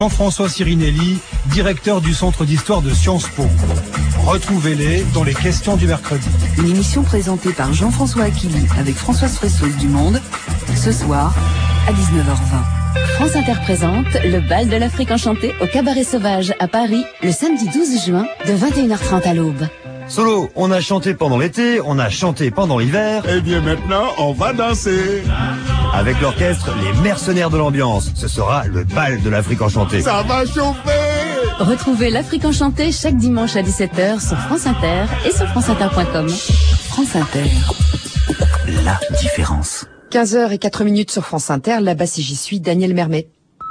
Jean-François Sirinelli, directeur du Centre d'Histoire de Sciences Po. Retrouvez-les dans les questions du mercredi. Une émission présentée par Jean-François Aquili avec Françoise Fressot du Monde, ce soir à 19h20. France Inter présente le bal de l'Afrique enchantée au Cabaret Sauvage à Paris, le samedi 12 juin de 21h30 à l'aube. Solo, on a chanté pendant l'été, on a chanté pendant l'hiver. Et bien maintenant, on va danser. Avec l'orchestre Les Mercenaires de l'Ambiance, ce sera le bal de l'Afrique enchantée. Ça va chauffer. Retrouvez l'Afrique enchantée chaque dimanche à 17h sur France Inter et sur franceinter.com. France Inter. La différence. 15h04 sur France Inter, là-bas si j'y suis, Daniel Mermet.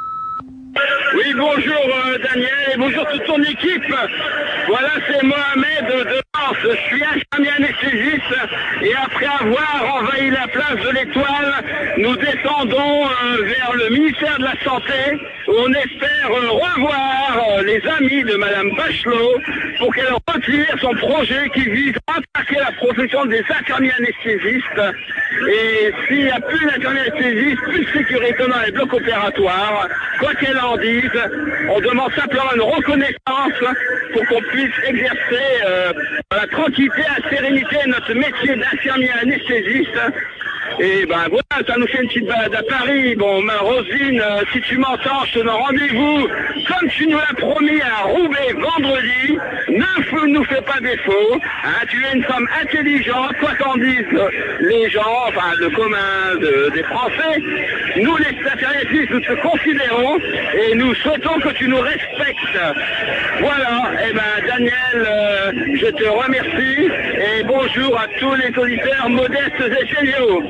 Oui, bonjour Daniel et bonjour toute ton équipe. Voilà, c'est Mohamed de Mars. Je suis infirmier anesthésiste et après avoir envahi la place de l'Étoile, nous descendons vers le ministère de la Santé où on espère revoir les amis de Madame Bachelot pour qu'elle retire son projet qui vise à attaquer la profession des infirmiers anesthésistes. Et s'il n'y a plus d'infirmiers anesthésistes, plus de sécurité dans les blocs opératoires, quoi qu'elle en dise, on demande simplement une reconnaissance pour qu'on puisse exercer la tranquillité et la sérénité de notre métier d'infirmier anesthésiste. Et ben voilà, ça nous fait une petite balade à Paris. Bon, Roselyne, si tu m'entends, je te donne rendez-vous, comme tu nous l'as promis, à Roubaix vendredi. Ne nous fais pas défaut. Hein, tu es une femme intelligente, quoi qu'en disent les gens, enfin le commun des Français. Nous, les infirmiers, nous te considérons et nous souhaitons que tu nous respectes. Voilà, et ben Daniel, je te remercie et bonjour à tous les auditeurs modestes et géniaux.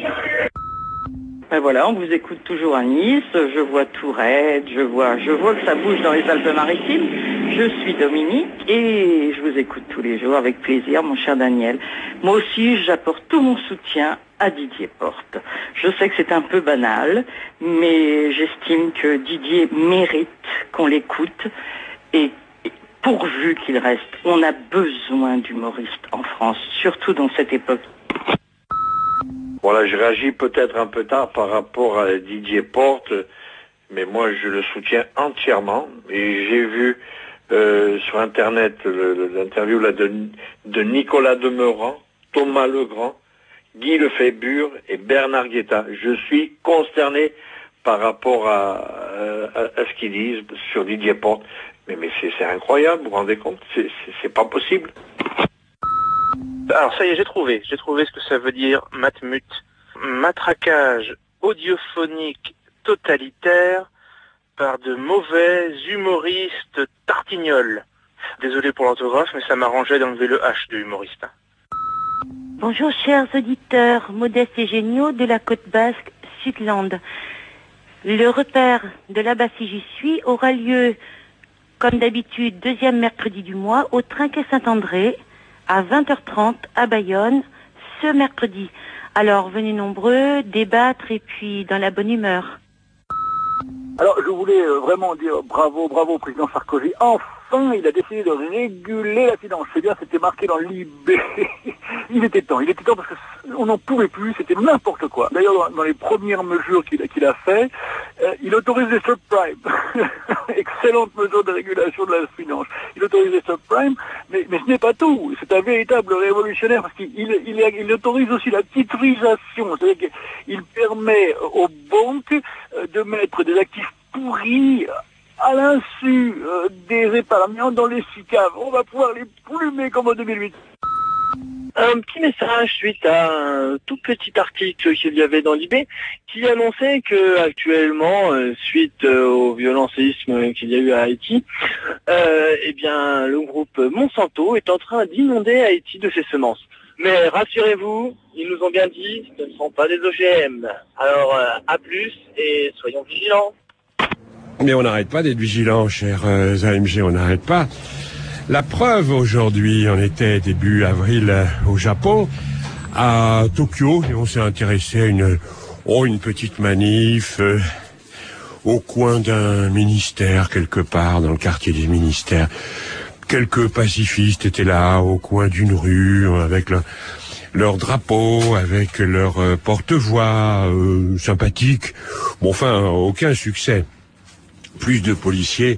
Ben voilà, on vous écoute toujours à Nice, je vois Tourette, je vois que ça bouge dans les Alpes-Maritimes. Je suis Dominique et je vous écoute tous les jours avec plaisir, mon cher Daniel. Moi aussi, j'apporte tout mon soutien à Didier Porte. Je sais que c'est un peu banal, mais j'estime que Didier mérite qu'on l'écoute et pourvu qu'il reste. On a besoin d'humoristes en France, surtout dans cette époque. Voilà, je réagis peut-être un peu tard par rapport à Didier Porte, mais moi je le soutiens entièrement. Et j'ai vu sur Internet l'interview là, de Nicolas Demeuran, Thomas Legrand, Guy Lefébure et Bernard Guetta. Je suis consterné par rapport à ce qu'ils disent sur Didier Porte. Mais c'est incroyable, vous vous rendez compte, c'est pas possible. Alors ça y est, j'ai trouvé ce que ça veut dire matmut. Matraquage audiophonique totalitaire par de mauvais humoristes tartignoles. Désolé pour l'orthographe, mais ça m'arrangeait d'enlever le H de humoriste. Bonjour chers auditeurs, modestes et géniaux de la côte basque Sudland. Le repère de là-bas si j'y suis aura lieu, comme d'habitude, deuxième mercredi du mois, au Trinquet Saint-André, à 20h30 à Bayonne, ce mercredi. Alors venez nombreux, débattre et puis dans la bonne humeur. Alors je voulais vraiment dire bravo au président Sarkozy. Enfin, il a décidé de réguler la finance. C'est bien, c'était marqué dans l'IB. Il était temps parce qu'on n'en pouvait plus, c'était n'importe quoi. D'ailleurs, dans les premières mesures qu'il a fait, il autorise les subprimes. Excellente mesure de régulation de la finance. Il autorise les subprimes, mais ce n'est pas tout. C'est un véritable révolutionnaire parce qu'il autorise aussi la titrisation. C'est-à-dire qu'il permet aux banques de mettre des actifs pourris à l'insu des épargnants dans les SICAV. On va pouvoir les plumer comme en 2008. Un petit message suite à un tout petit article qu'il y avait dans l'IB qui annonçait que actuellement, suite au violent séisme qu'il y a eu à Haïti, eh bien le groupe Monsanto est en train d'inonder Haïti de ses semences. Mais rassurez-vous, ils nous ont bien dit, ce ne sont pas des OGM. Alors à plus et soyons vigilants. Mais on n'arrête pas d'être vigilants, chers AMG, on n'arrête pas. La preuve aujourd'hui, on était début avril au Japon, à Tokyo, et on s'est intéressé à une petite manif au coin d'un ministère quelque part, dans le quartier des ministères. Quelques pacifistes étaient là, au coin d'une rue, avec leur drapeau, avec leur porte-voix sympathique. Bon, enfin, aucun succès. plus de policiers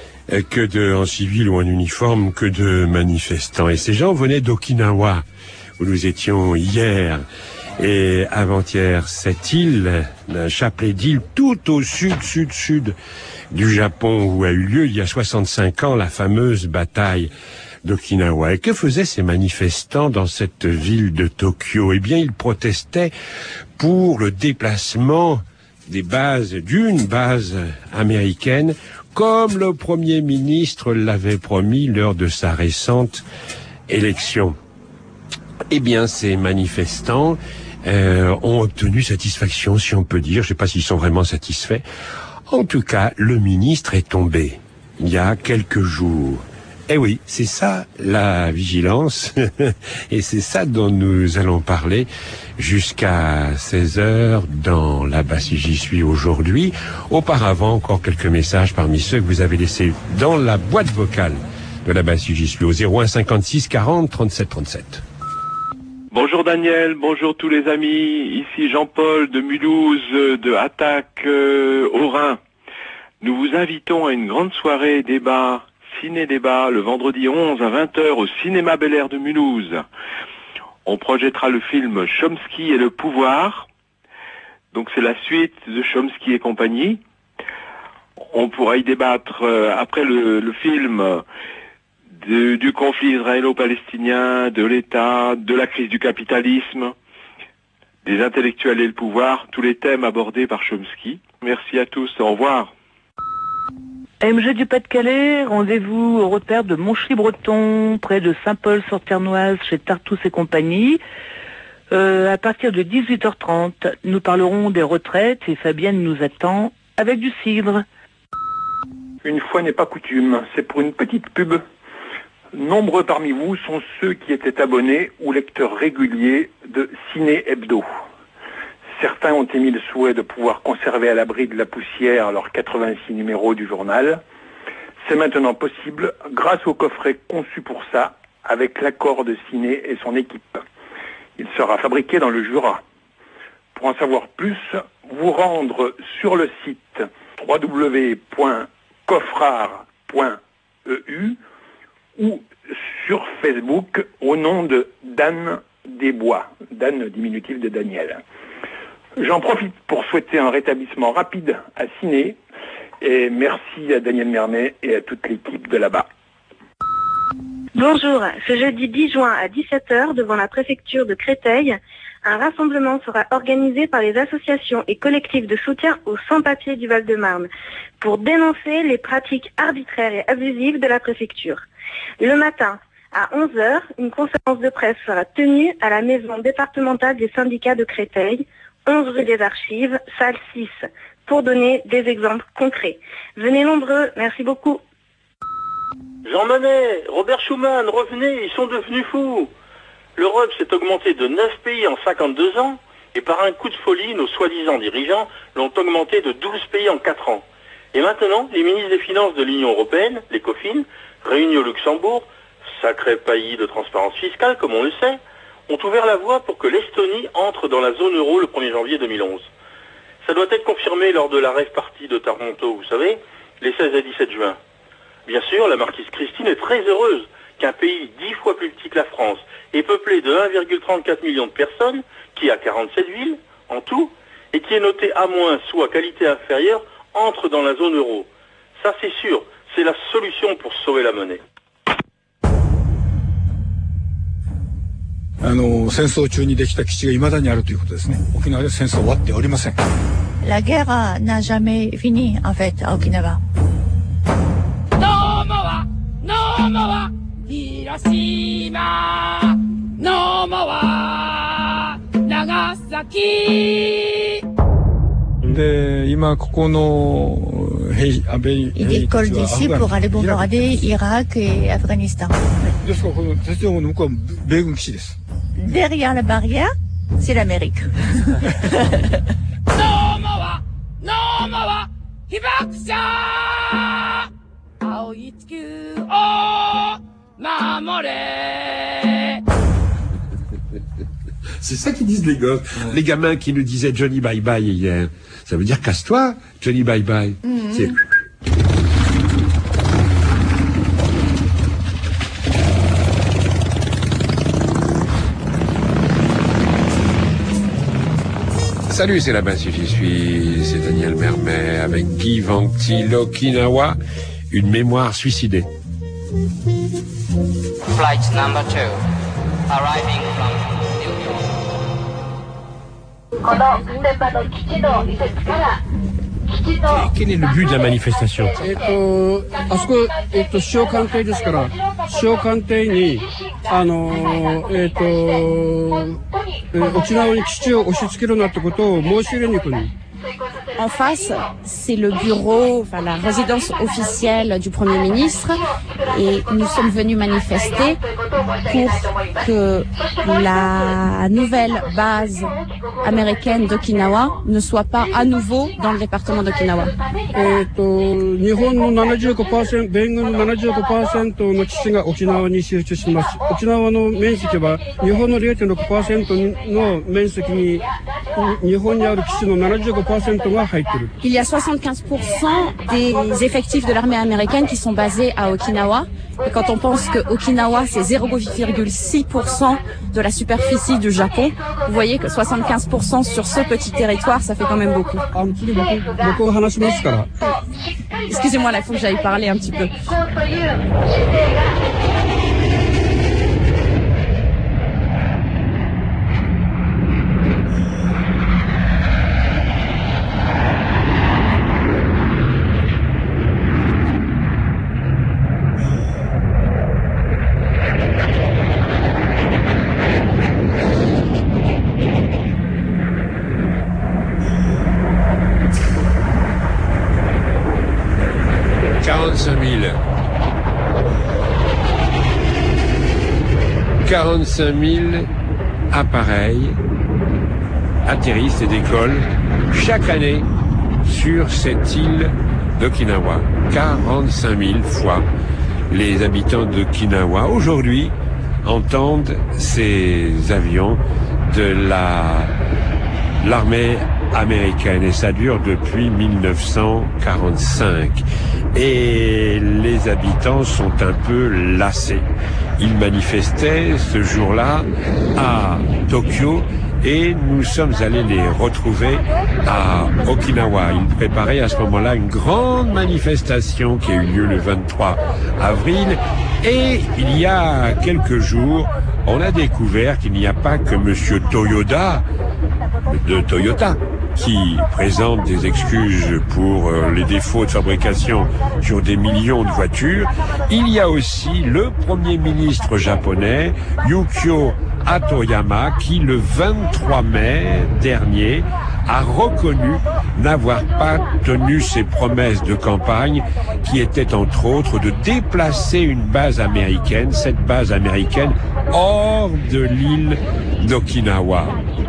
en civil ou en uniforme que de manifestants. Et ces gens venaient d'Okinawa, où nous étions hier et avant-hier. Cette île, un chapelet d'îles tout au sud du Japon, où a eu lieu il y a 65 ans la fameuse bataille d'Okinawa. Et que faisaient ces manifestants dans cette ville de Tokyo? Eh bien, ils protestaient pour le déplacement d'une base américaine, comme le Premier ministre l'avait promis lors de sa récente élection. Eh bien, ces manifestants ont obtenu satisfaction, si on peut dire. Je ne sais pas s'ils sont vraiment satisfaits. En tout cas, le ministre est tombé il y a quelques jours. Eh oui, c'est ça la vigilance, et c'est ça dont nous allons parler jusqu'à 16h dans Là-bas si j'y suis aujourd'hui. Auparavant, encore quelques messages parmi ceux que vous avez laissés dans la boîte vocale de Là-bas si j'y suis au 01 56 40 37 37. Bonjour Daniel, bonjour tous les amis, ici Jean-Paul de Mulhouse, de Attaque au Rhin. Nous vous invitons à une grande soirée débat, ciné-débat, le vendredi 11 à 20h au cinéma Bel Air de Mulhouse. On projettera le film Chomsky et le pouvoir. Donc c'est la suite de Chomsky et compagnie. On pourra y débattre après le film du conflit israélo-palestinien, de l'État, de la crise du capitalisme, des intellectuels et le pouvoir, tous les thèmes abordés par Chomsky. Merci à tous, au revoir. AMG du Pas-de-Calais, rendez-vous au repère de Montchy-Breton, près de Saint-Paul-sur-Ternoise, chez Tartous et compagnie. À partir de 18h30, nous parlerons des retraites et Fabienne nous attend avec du cidre. Une fois n'est pas coutume, c'est pour une petite pub. Nombreux parmi vous sont ceux qui étaient abonnés ou lecteurs réguliers de Ciné Hebdo. Certains ont émis le souhait de pouvoir conserver à l'abri de la poussière leurs 86 numéros du journal. C'est maintenant possible grâce au coffret conçu pour ça, avec l'accord de Ciné et son équipe. Il sera fabriqué dans le Jura. Pour en savoir plus, vous rendre sur le site www.coffrard.eu ou sur Facebook au nom de Dan Desbois, Dan diminutif de Daniel. J'en profite pour souhaiter un rétablissement rapide à Ciné et merci à Daniel Mermet et à toute l'équipe de là-bas. Bonjour, ce jeudi 10 juin à 17h devant la préfecture de Créteil, un rassemblement sera organisé par les associations et collectifs de soutien aux sans-papiers du Val-de-Marne pour dénoncer les pratiques arbitraires et abusives de la préfecture. Le matin, à 11h, une conférence de presse sera tenue à la maison départementale des syndicats de Créteil, 11 rue des Archives, salle 6, pour donner des exemples concrets. Venez nombreux, merci beaucoup. Jean Monnet, Robert Schuman, revenez, ils sont devenus fous. L'Europe s'est augmentée de 9 pays en 52 ans, et par un coup de folie, nos soi-disant dirigeants l'ont augmenté de 12 pays en 4 ans. Et maintenant, les ministres des Finances de l'Union Européenne, l'ECOFIN, réunis au Luxembourg, sacré pays de transparence fiscale, comme on le sait, ont ouvert la voie pour que l'Estonie entre dans la zone euro le 1er janvier 2011. Ça doit être confirmé lors de la rave party de Toronto, vous savez, les 16 et 17 juin. Bien sûr, la marquise Christine est très heureuse qu'un pays 10 fois plus petit que la France et peuplé de 1,34 million de personnes, qui a 47 villes en tout, et qui est noté A- ou à qualité inférieure, entre dans la zone euro. Ça c'est sûr, c'est la solution pour sauver la monnaie. 戦争中にできた基地が未だにあるということですね。沖縄で戦争終わっておりません。 La guerre n'a jamais fini, en fait, à Okinawa. No more Hiroshima, no more Nagasaki. Il décolle d'ici pour aller bombarder Irak et Afghanistan. Derrière la barrière, c'est l'Amérique. No more Hibakusha, Aoi tsuku o mamore. C'est ça qu'ils disent les gosses. Les gamins qui nous disaient Johnny bye bye hier. Ça veut dire casse-toi, Johnny bye bye. C'est Salut, c'est là-bas si j'y suis, c'est Daniel Mermet avec Guy Vanti, l'Okinawa, une mémoire suicidée. Flight number 2, arriving from New York. Quel est le but de la manifestation? あそこ、首相官邸ですから、首相官邸に、沖縄に基地を押し付けるなってことを申し入れに行くの。 En face, c'est le bureau, enfin la résidence officielle du Premier ministre, et nous sommes venus manifester pour que la nouvelle base américaine d'Okinawa ne soit pas à nouveau dans le département d'Okinawa. 日本の75%、米軍の75% の基地が沖縄に集中します。沖縄の面積は日本の 0.6% の面積に日本にある基地の 75% が入ってる。 Il y a 75% des effectifs de l'armée américaine qui sont basés à Okinawa. Et quand on pense que Okinawa, c'est 0,6% de la superficie du Japon, vous voyez que 75% sur ce petit territoire, ça fait quand même beaucoup. Excusez-moi, là, il faut que j'aille parler un petit peu. « 45 000 appareils atterrissent et décollent chaque année sur cette île d'Okinawa. 45 000 fois les habitants d'Okinawa aujourd'hui entendent ces avions de l'armée américaine, et ça dure depuis 1945. Et les habitants sont un peu lassés. Ils manifestaient ce jour-là à Tokyo et nous sommes allés les retrouver à Okinawa. Ils préparaient à ce moment-là une grande manifestation qui a eu lieu le 23 avril. Et il y a quelques jours, on a découvert qu'il n'y a pas que Monsieur Toyoda de Toyota qui présente des excuses pour les défauts de fabrication sur des millions de voitures. Il y a aussi le Premier ministre japonais, Yukio Hatoyama, qui le 23 mai dernier a reconnu n'avoir pas tenu ses promesses de campagne qui étaient entre autres de déplacer une base américaine, cette base américaine hors de l'île d'Okinawa.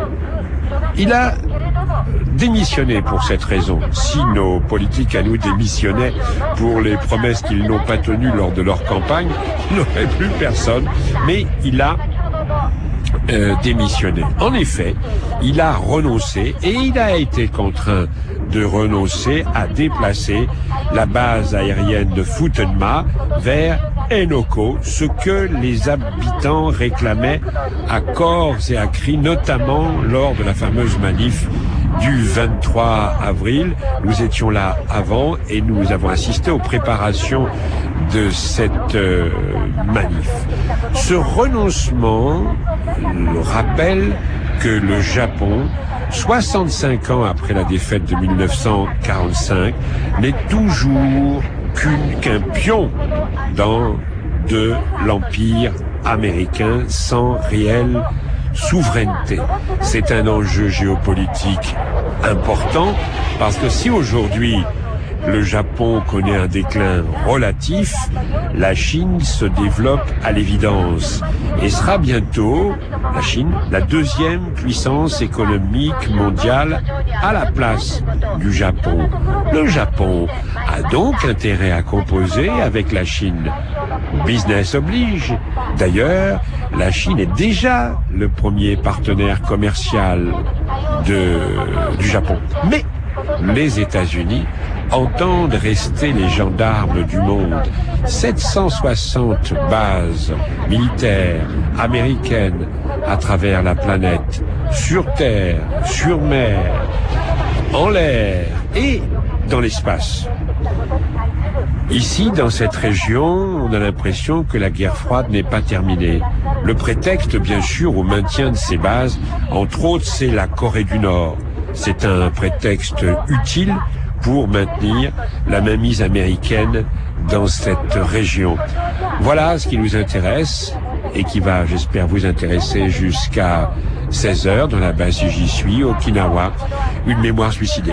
Il a démissionné pour cette raison. Si nos politiques à nous démissionnaient pour les promesses qu'ils n'ont pas tenues lors de leur campagne, il n'y aurait plus personne. Mais il a démissionné. En effet, il a renoncé et il a été contraint de renoncer à déplacer la base aérienne de Futenma vers Henoko, ce que les habitants réclamaient à corps et à cri, notamment lors de la fameuse manif du 23 avril. Nous étions là avant et nous avons assisté aux préparations de cette manif. Ce renoncement rappelle que le Japon, 65 ans après la défaite de 1945, n'est toujours qu'un pion dans de l'empire américain sans réelle souveraineté. C'est un enjeu géopolitique important parce que si aujourd'hui le Japon connaît un déclin relatif, la Chine se développe à l'évidence et sera bientôt, la Chine, la deuxième puissance économique mondiale à la place du Japon. Le Japon a donc intérêt à composer avec la Chine. Business oblige. D'ailleurs, la Chine est déjà le premier partenaire commercial du Japon. Mais les États-Unis entendent rester les gendarmes du monde. 760 bases militaires américaines à travers la planète sur terre, sur mer, en l'air et dans l'espace. Ici, dans cette région, on a l'impression que la guerre froide n'est pas terminée. Le prétexte, bien sûr, au maintien de ces bases, entre autres, c'est la Corée du Nord. C'est un prétexte utile pour maintenir la mainmise américaine dans cette région. Voilà ce qui nous intéresse et qui va, j'espère, vous intéresser jusqu'à 16h dans la base où j'y suis, Okinawa, une mémoire suicidée.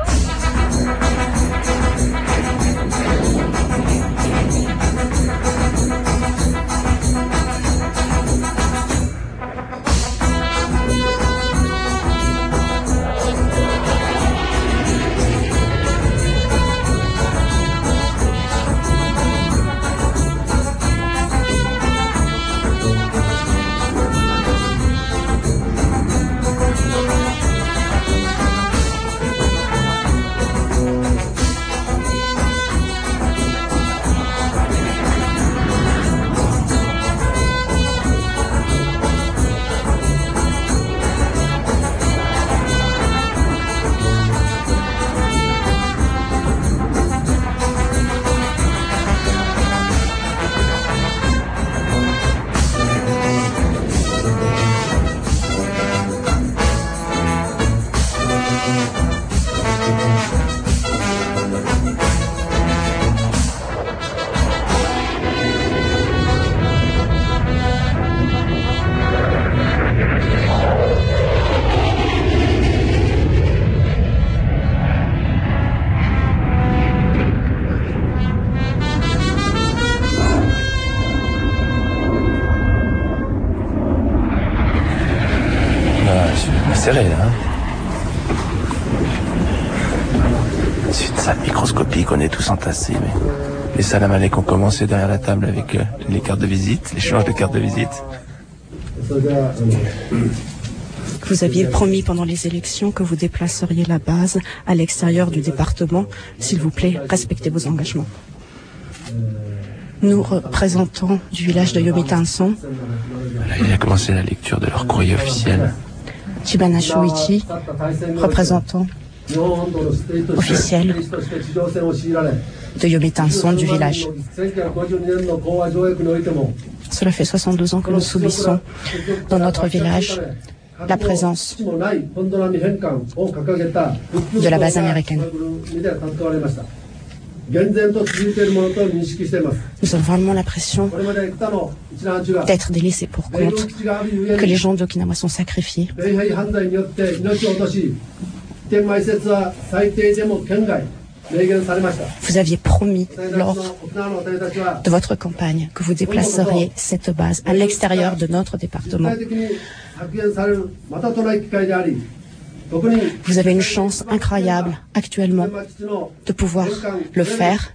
Serré, hein. C'est une salle microscopique, on est tous entassés, mais les salam alek ont commencé derrière la table avec les cartes de visite, l'échange de cartes de visite. Vous aviez promis pendant les élections que vous déplaceriez la base à l'extérieur du département. S'il vous plaît, respectez vos engagements. Nous, représentants du village de Yomitanson, Voilà, il a commencé la lecture de leur courrier officiel. Chibana Shuichi, représentant officiel de Yomitanson du village. Cela fait 62 ans que nous subissons dans notre village la présence de la base américaine. Nous avons vraiment l'impression d'être des laissés pour compte, que les gens d'Okinawa sont sacrifiés. Vous aviez promis lors de votre campagne que vous déplaceriez cette base à l'extérieur de notre département. Vous avez une chance incroyable actuellement de pouvoir le faire.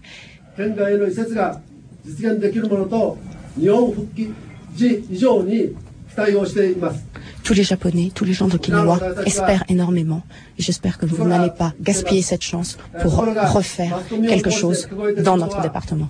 Tous les Japonais, tous les gens d'Okinawa espèrent énormément. Et j'espère que vous n'allez pas gaspiller cette chance pour refaire quelque chose dans notre département.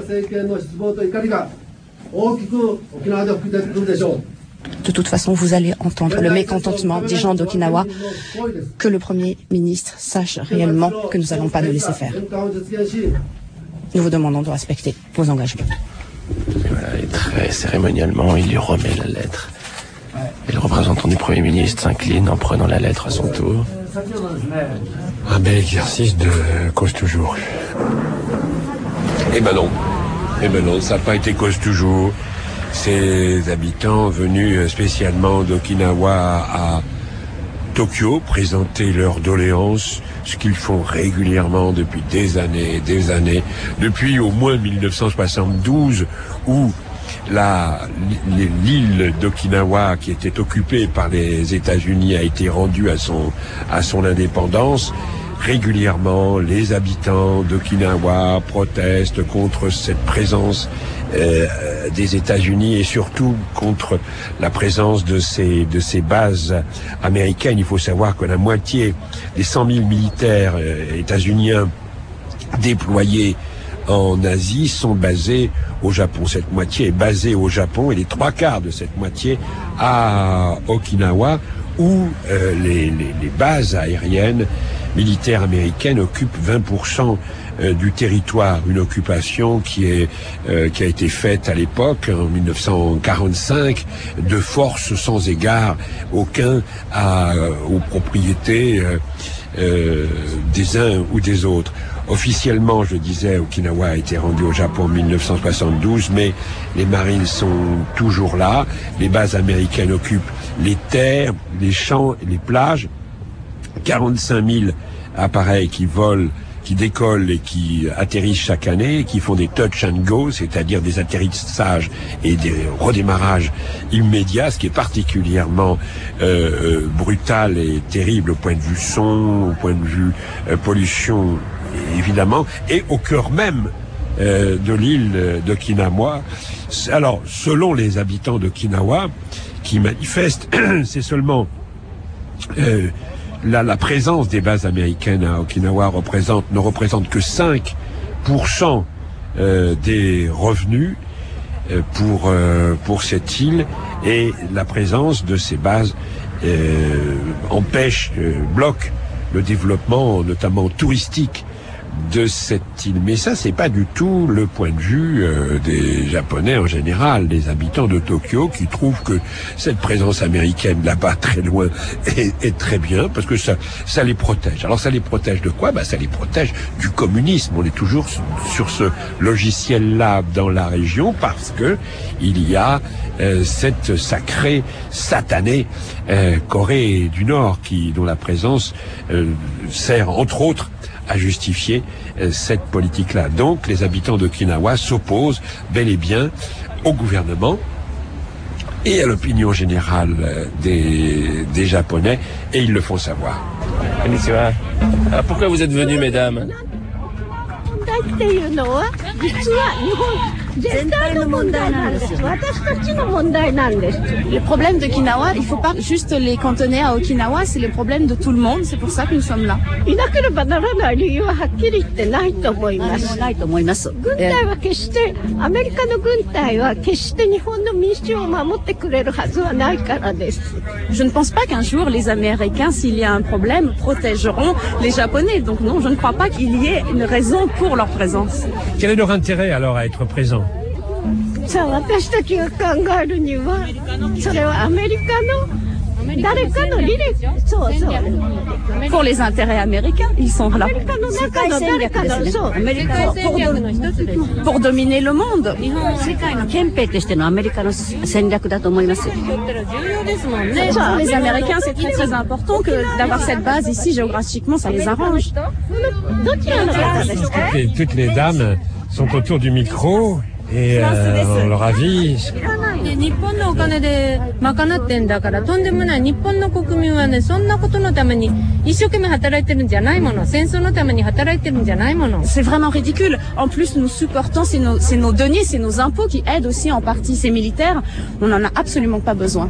De toute façon, vous allez entendre le mécontentement des gens d'Okinawa, que le Premier ministre sache réellement que nous n'allons pas nous laisser faire. Nous vous demandons de respecter vos engagements. Voilà, et très cérémonialement, il lui remet la lettre. Et le représentant du Premier ministre s'incline en prenant la lettre à son tour. Un bel exercice de cause toujours. Eh ben non, ça n'a pas été cause toujours. Ces habitants venus spécialement d'Okinawa à Tokyo présenter leurs doléances, ce qu'ils font régulièrement depuis des années, depuis au moins 1972, où l'île d'Okinawa, qui était occupée par les États-Unis, a été rendue à son indépendance. Régulièrement, les habitants d'Okinawa protestent contre cette présence des États-Unis et surtout contre la présence de ces bases américaines. Il faut savoir que la moitié des 100 000 militaires états-uniens déployés en Asie sont basés au Japon. Cette moitié est basée au Japon et les 3/4 de cette moitié à Okinawa, où les bases aériennes militaires américaines occupent 20% du territoire, une occupation qui a été faite à l'époque, en 1945, de force sans égard aucun aux propriétés des uns ou des autres. Officiellement, je disais, Okinawa a été rendu au Japon en 1972, mais les Marines sont toujours là. Les bases américaines occupent les terres, les champs et les plages. 45 000 appareils qui volent, qui décollent et qui atterrissent chaque année, qui font des touch and go, c'est-à-dire des atterrissages et des redémarrages immédiats, ce qui est particulièrement brutal et terrible au point de vue son, au point de vue pollution, évidemment, et au cœur même de l'île d'Okinawa. Alors, selon les habitants d'Okinawa, qui manifestent, c'est seulement la présence des bases américaines à Okinawa ne représente que 5% des revenus pour cette île, et la présence de ces bases bloque le développement, notamment touristique, de cette île. Mais ça, c'est pas du tout le point de vue des Japonais en général, des habitants de Tokyo, qui trouvent que cette présence américaine là-bas, très loin, est très bien, parce que ça les protège. Alors ça les protège de quoi? Ça les protège du communisme. On est toujours sur ce logiciel-là dans la région, parce que il y a cette sacrée, satanée Corée du Nord, dont la présence sert, entre autres, à justifier cette politique-là. Donc, les habitants d'Okinawa s'opposent bel et bien au gouvernement et à l'opinion générale des Japonais, et ils le font savoir. Konnichiwa. Alors, pourquoi vous êtes venus, mesdames? Les problèmes d'Okinawa, il ne faut pas juste les cantonner à Okinawa, c'est les problèmes de tout le monde, c'est pour ça que nous sommes là. Je ne pense pas qu'un jour les Américains, s'il y a un problème, protégeront les Japonais. Donc non, je ne crois pas qu'il y ait une raison pour leur présence. Quel est leur intérêt alors à être présent? Pour les intérêts américains, ils sont là. Pour dominer le monde. Pour les Américains, c'est très très important d'avoir cette base ici, géographiquement, ça les arrange. Toutes les dames sont autour du micro. Et on leur avise. C'est vraiment ridicule. En plus, nous supportons, c'est nos deniers, c'est nos impôts qui aident aussi en partie ces militaires. On n'en a absolument pas besoin.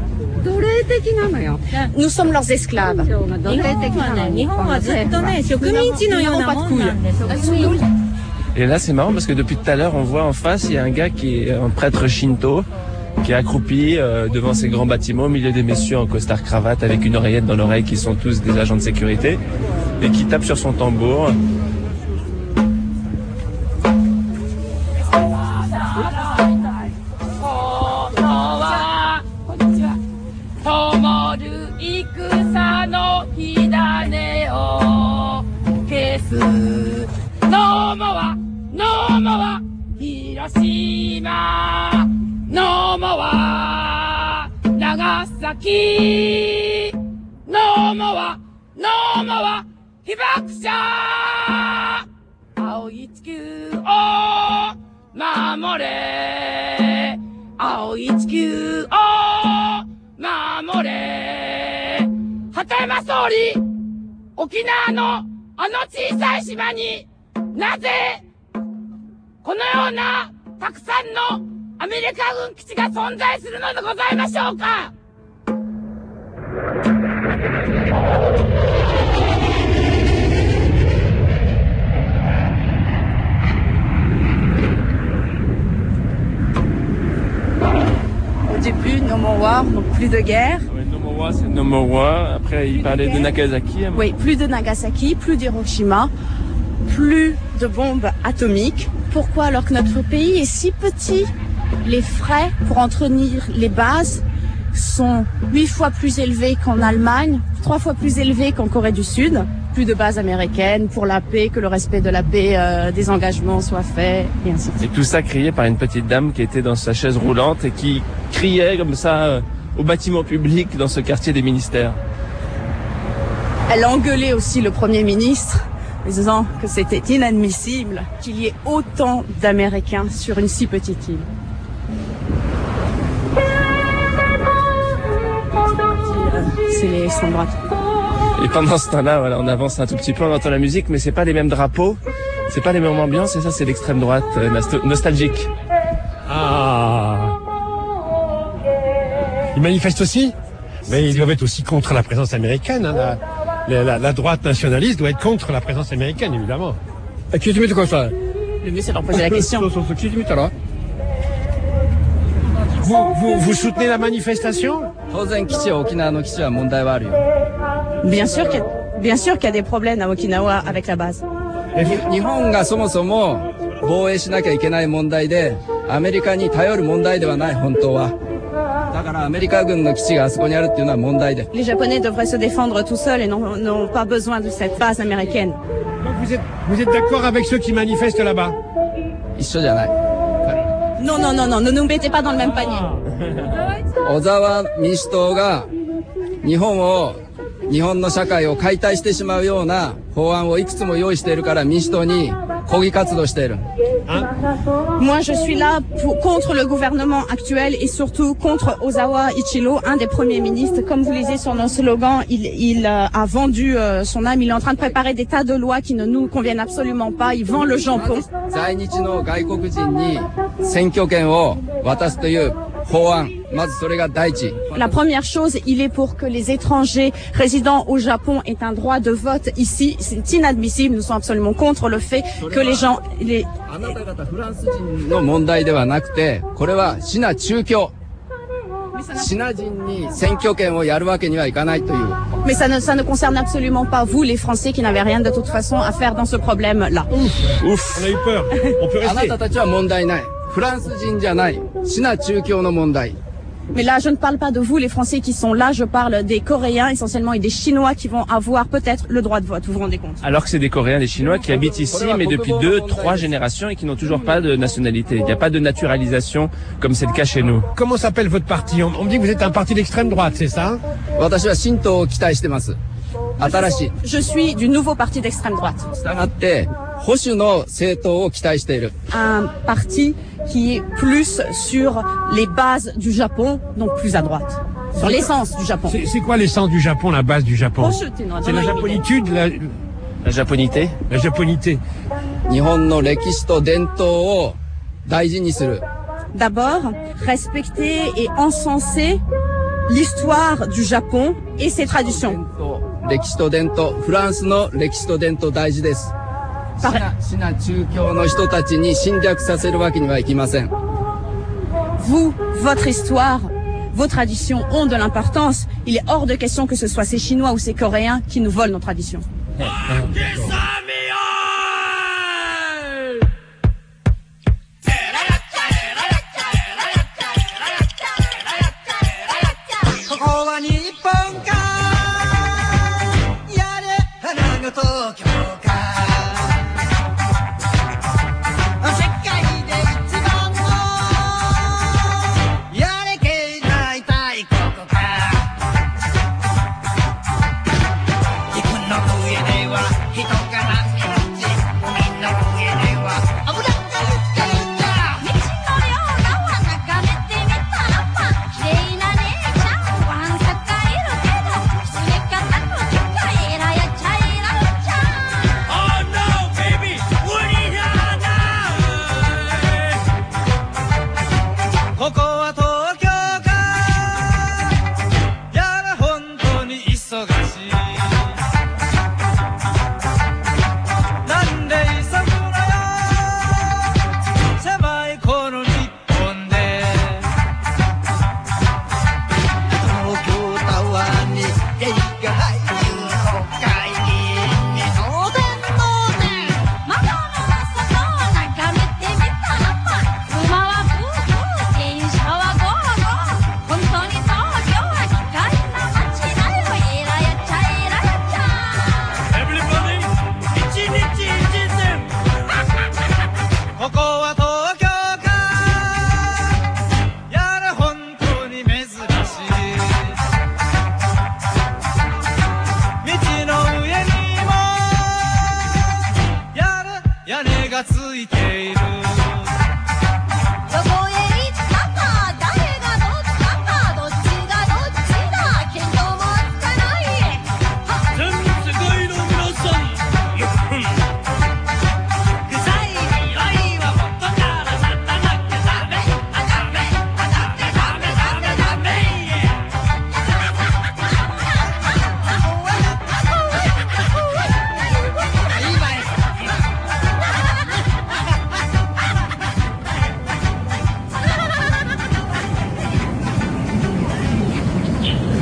Nous sommes leurs esclaves. Ils n'ont pas de couilles. Et là, c'est marrant parce que depuis tout à l'heure, on voit en face, il y a un gars qui est un prêtre shinto, qui est accroupi devant ces grands bâtiments, au milieu des messieurs en costard-cravate avec une oreillette dans l'oreille, qui sont tous des agents de sécurité, et qui tape sur son tambour. Au début, No More War, donc plus de guerre. No More 3, c'est number 1. Après, il parlait de Nagasaki. Oui, plus de Nagasaki, plus d'Hiroshima, plus de bombes atomiques. Pourquoi alors que notre pays est si petit? Les frais pour entretenir les bases sont 8 fois plus élevés qu'en Allemagne, 3 fois plus élevés qu'en Corée du Sud. Plus de bases américaines pour la paix, que le respect de la paix, des engagements soit fait, et ainsi de suite. Et tout ça crié par une petite dame qui était dans sa chaise roulante et qui criait comme ça au bâtiment public dans ce quartier des ministères. Elle a engueulé aussi le Premier ministre, disant que c'était inadmissible qu'il y ait autant d'Américains sur une si petite île. C'est les extrêmes droites. Et pendant ce temps-là, voilà, on avance un tout petit peu, on entend la musique, mais c'est pas les mêmes drapeaux, c'est pas les mêmes ambiances, et ça c'est l'extrême droite nostalgique. Ah. Ils manifestent aussi? Mais ils doivent être aussi contre la présence américaine. Hein. La droite nationaliste doit être contre la présence américaine, évidemment. Le mieux c'est d'en poser la question. Vous soutenez la manifestation? Bien sûr qu'il y a des problèmes à Okinawa avec la base. Les Japonais devraient se défendre tout seuls et n'ont pas besoin de cette base américaine. Donc vous êtes d'accord avec ceux qui manifestent là-bas? Non, ne nous mettez pas dans le même panier. 日本の社会を解体してしまうような法案をいくつも用意しているから民主党に抗議活動している。 Moi, je suis là contre le gouvernement actuel et surtout contre Ozawa Ichiro, un des premiers ministres. Comme vous lisez sur nos slogans, il a vendu son âme. Il est en train de préparer des tas de lois qui ne nous conviennent absolument pas. Il vend le jambon. 在日の外国人に選挙権を渡すという法案。 La première chose, il est pour que les étrangers résidant au Japon aient un droit de vote ici. C'est inadmissible. Nous sommes absolument contre le fait que les gens... Mais ça ne concerne absolument pas vous, les Français, qui n'avez rien de toute façon à faire dans ce problème-là. Ouf, on a eu peur. On peut rester. Mais là, je ne parle pas de vous, les Français qui sont là, je parle des Coréens essentiellement et des Chinois qui vont avoir peut-être le droit de vote, vous vous rendez compte? Alors que c'est des Coréens, des Chinois qui habitent ici, mais depuis 2-3 générations et qui n'ont toujours pas de nationalité. Il n'y a pas de naturalisation comme c'est le cas chez nous. Comment s'appelle votre parti? On me dit que vous êtes un parti d'extrême droite, c'est ça? Je suis du nouveau parti d'extrême droite. Un parti qui est plus sur les bases du Japon, donc plus à droite. Sur l'essence du Japon. C'est quoi l'essence du Japon, la base du Japon? C'est la japonitude, la japonité? La japonité. D'abord, respecter et encenser l'histoire du Japon et ses traditions. Vous, votre histoire, vos traditions ont de l'importance. Il est hors de question que ce soit ces Chinois ou ces Coréens qui nous volent nos traditions. Tower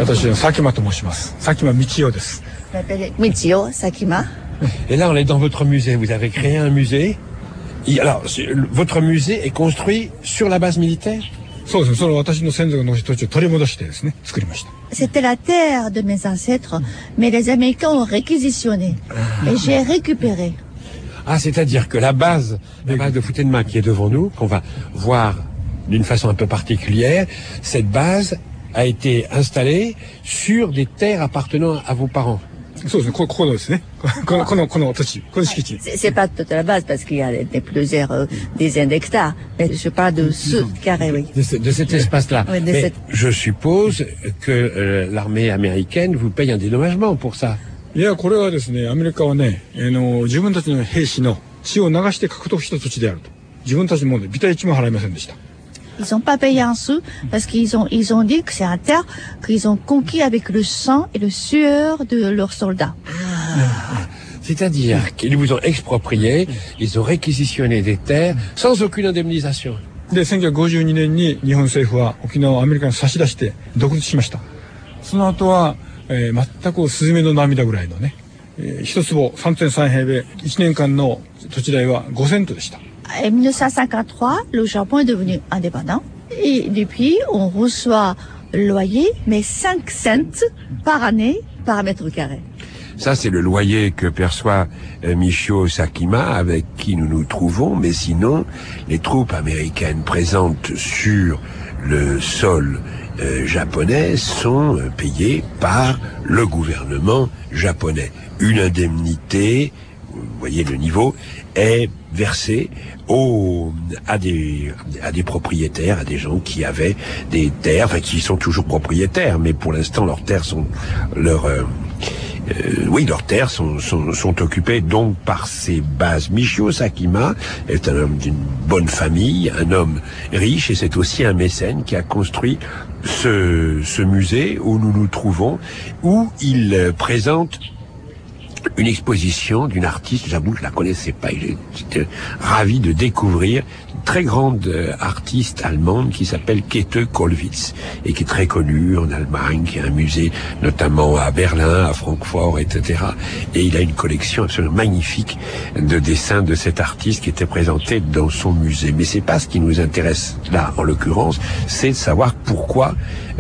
Sakima と申します。Sakima Michio です。 Je m'appelle Michio Sakima. Et là, on est dans votre musée. Vous avez créé un musée. Alors, votre musée est construit sur la base militaire? C'était la terre de mes ancêtres, mais les Américains ont réquisitionné. Et j'ai récupéré. Ah, c'est-à-dire que la base de Futenma qui est devant nous, qu'on va voir d'une façon un peu particulière, cette base a été installée sur des terres appartenant à vos parents. C'est pas toute la base parce qu'il y a plusieurs dizaines d'hectares, mais je parle de ce carré, oui. De cet espace-là. Oui, mais je suppose que l'armée américaine vous paye un dédommagement pour ça. いや、これはですね、アメリカはね、自分たちの兵士の血を流して獲得した土地であると。自分たちもね、ビタ一も払いませんでした。 Ils n'ont pas payé un sou parce qu'ils ont dit que c'est un terre qu'ils ont conquis avec le sang et le sueur de leurs soldats. C'est-à-dire qu'ils vous ont exproprié, ils ont réquisitionné des terres sans aucune indemnisation. で、1952年に日本政府は沖縄をアメリカに差し出して独立しました。その後は、全くスズメの涙ぐらいのね、一坪 3.3 平米、1年間の土地代は5セントでした。 En 1953, le Japon est devenu indépendant et depuis on reçoit le loyer mais 5 cents par année par mètre carré. Ça c'est le loyer que perçoit Michio Sakima avec qui nous nous trouvons, mais sinon les troupes américaines présentes sur le sol japonais sont payées par le gouvernement japonais. Une indemnité, vous voyez le niveau, est versée à des propriétaires, à des gens qui avaient des terres, enfin qui sont toujours propriétaires, mais pour l'instant leurs terres sont leurs terres sont occupées donc par ces bases. Michio Sakima est un homme d'une bonne famille, un homme riche et c'est aussi un mécène qui a construit ce musée où nous nous trouvons, où il présente une exposition d'une artiste, j'avoue, je la connaissais pas, j'étais ravi de découvrir une très grande artiste allemande qui s'appelle Käthe Kollwitz et qui est très connue en Allemagne, qui a un musée notamment à Berlin, à Francfort, etc. Et il a une collection absolument magnifique de dessins de cette artiste qui était présentée dans son musée. Mais c'est pas ce qui nous intéresse là, en l'occurrence, c'est de savoir pourquoi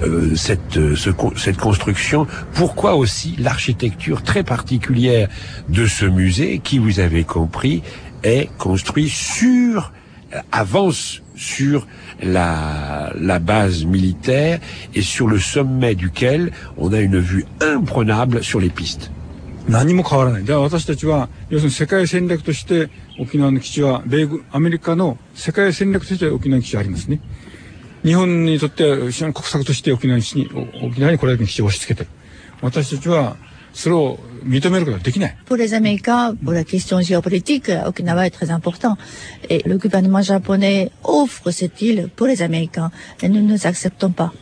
cette construction, pourquoi aussi l'architecture très particulière de ce musée qui, vous avez compris, est construit avance sur la base militaire et sur le sommet duquel on a une vue imprenable sur les pistes. 何も変わらない。だから私たちは要するに世界戦略として沖縄の基地はアメリカの世界戦略として沖縄の基地はありますね。日本にとっては国策として沖縄にこれだけの基地を押し付けてる。私たちはそれを認めることはできない。 Pour les Américains, pour la question géopolitique, Okinawa est très important. Et le gouvernement japonais offre cette île pour les Américains. Et nous ne nous acceptons pas.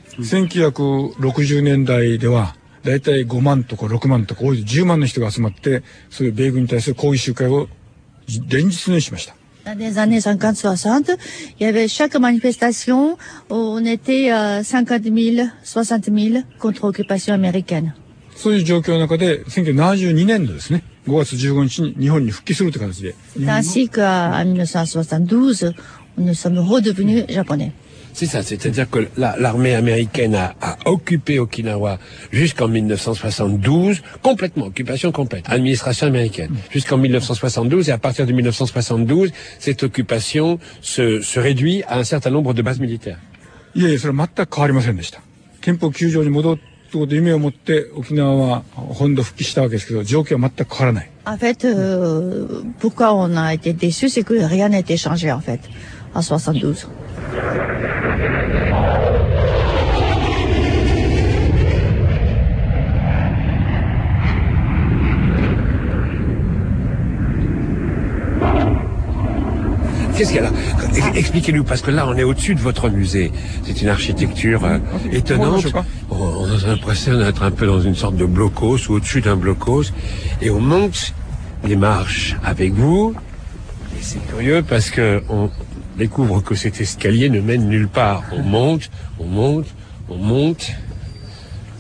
1960年代ではだいたい5万とか6万とか多い10万の人が集まってそういう米軍に対する抗議集会を連日のようにしました。 Dans les années 50-60, il y avait chaque manifestation où on était 50 000, 60 000 contre l'occupation américaine. そういう状況の中で1972年度ですね、5月15日に日本に復帰するという形で。 Ainsi qu'en 1972, nous sommes redevenus japonais. C'est ça, c'est-à-dire que l'armée américaine a occupé Okinawa jusqu'en 1972, complètement, occupation complète, administration américaine, jusqu'en 1972, et à partir de 1972, cette occupation se réduit à un certain nombre de bases militaires. いやいや、それは全く変わりませんでした。憲法9条に戻るという夢を持って沖縄は本土復帰したわけですけど、状況は全く変わらない。 En fait, pourquoi on a été déçus, c'est que rien n'a été changé, en fait, en 72. Qu'est-ce qu'il y a là? Expliquez-nous, parce que là, on est au-dessus de votre musée. C'est une architecture étonnante. On a l'impression d'être un peu dans une sorte de blocos ou au-dessus d'un blocos. Et on monte les marches avec vous. Et c'est curieux parce que on découvre que cet escalier ne mène nulle part. On monte, on monte, on monte.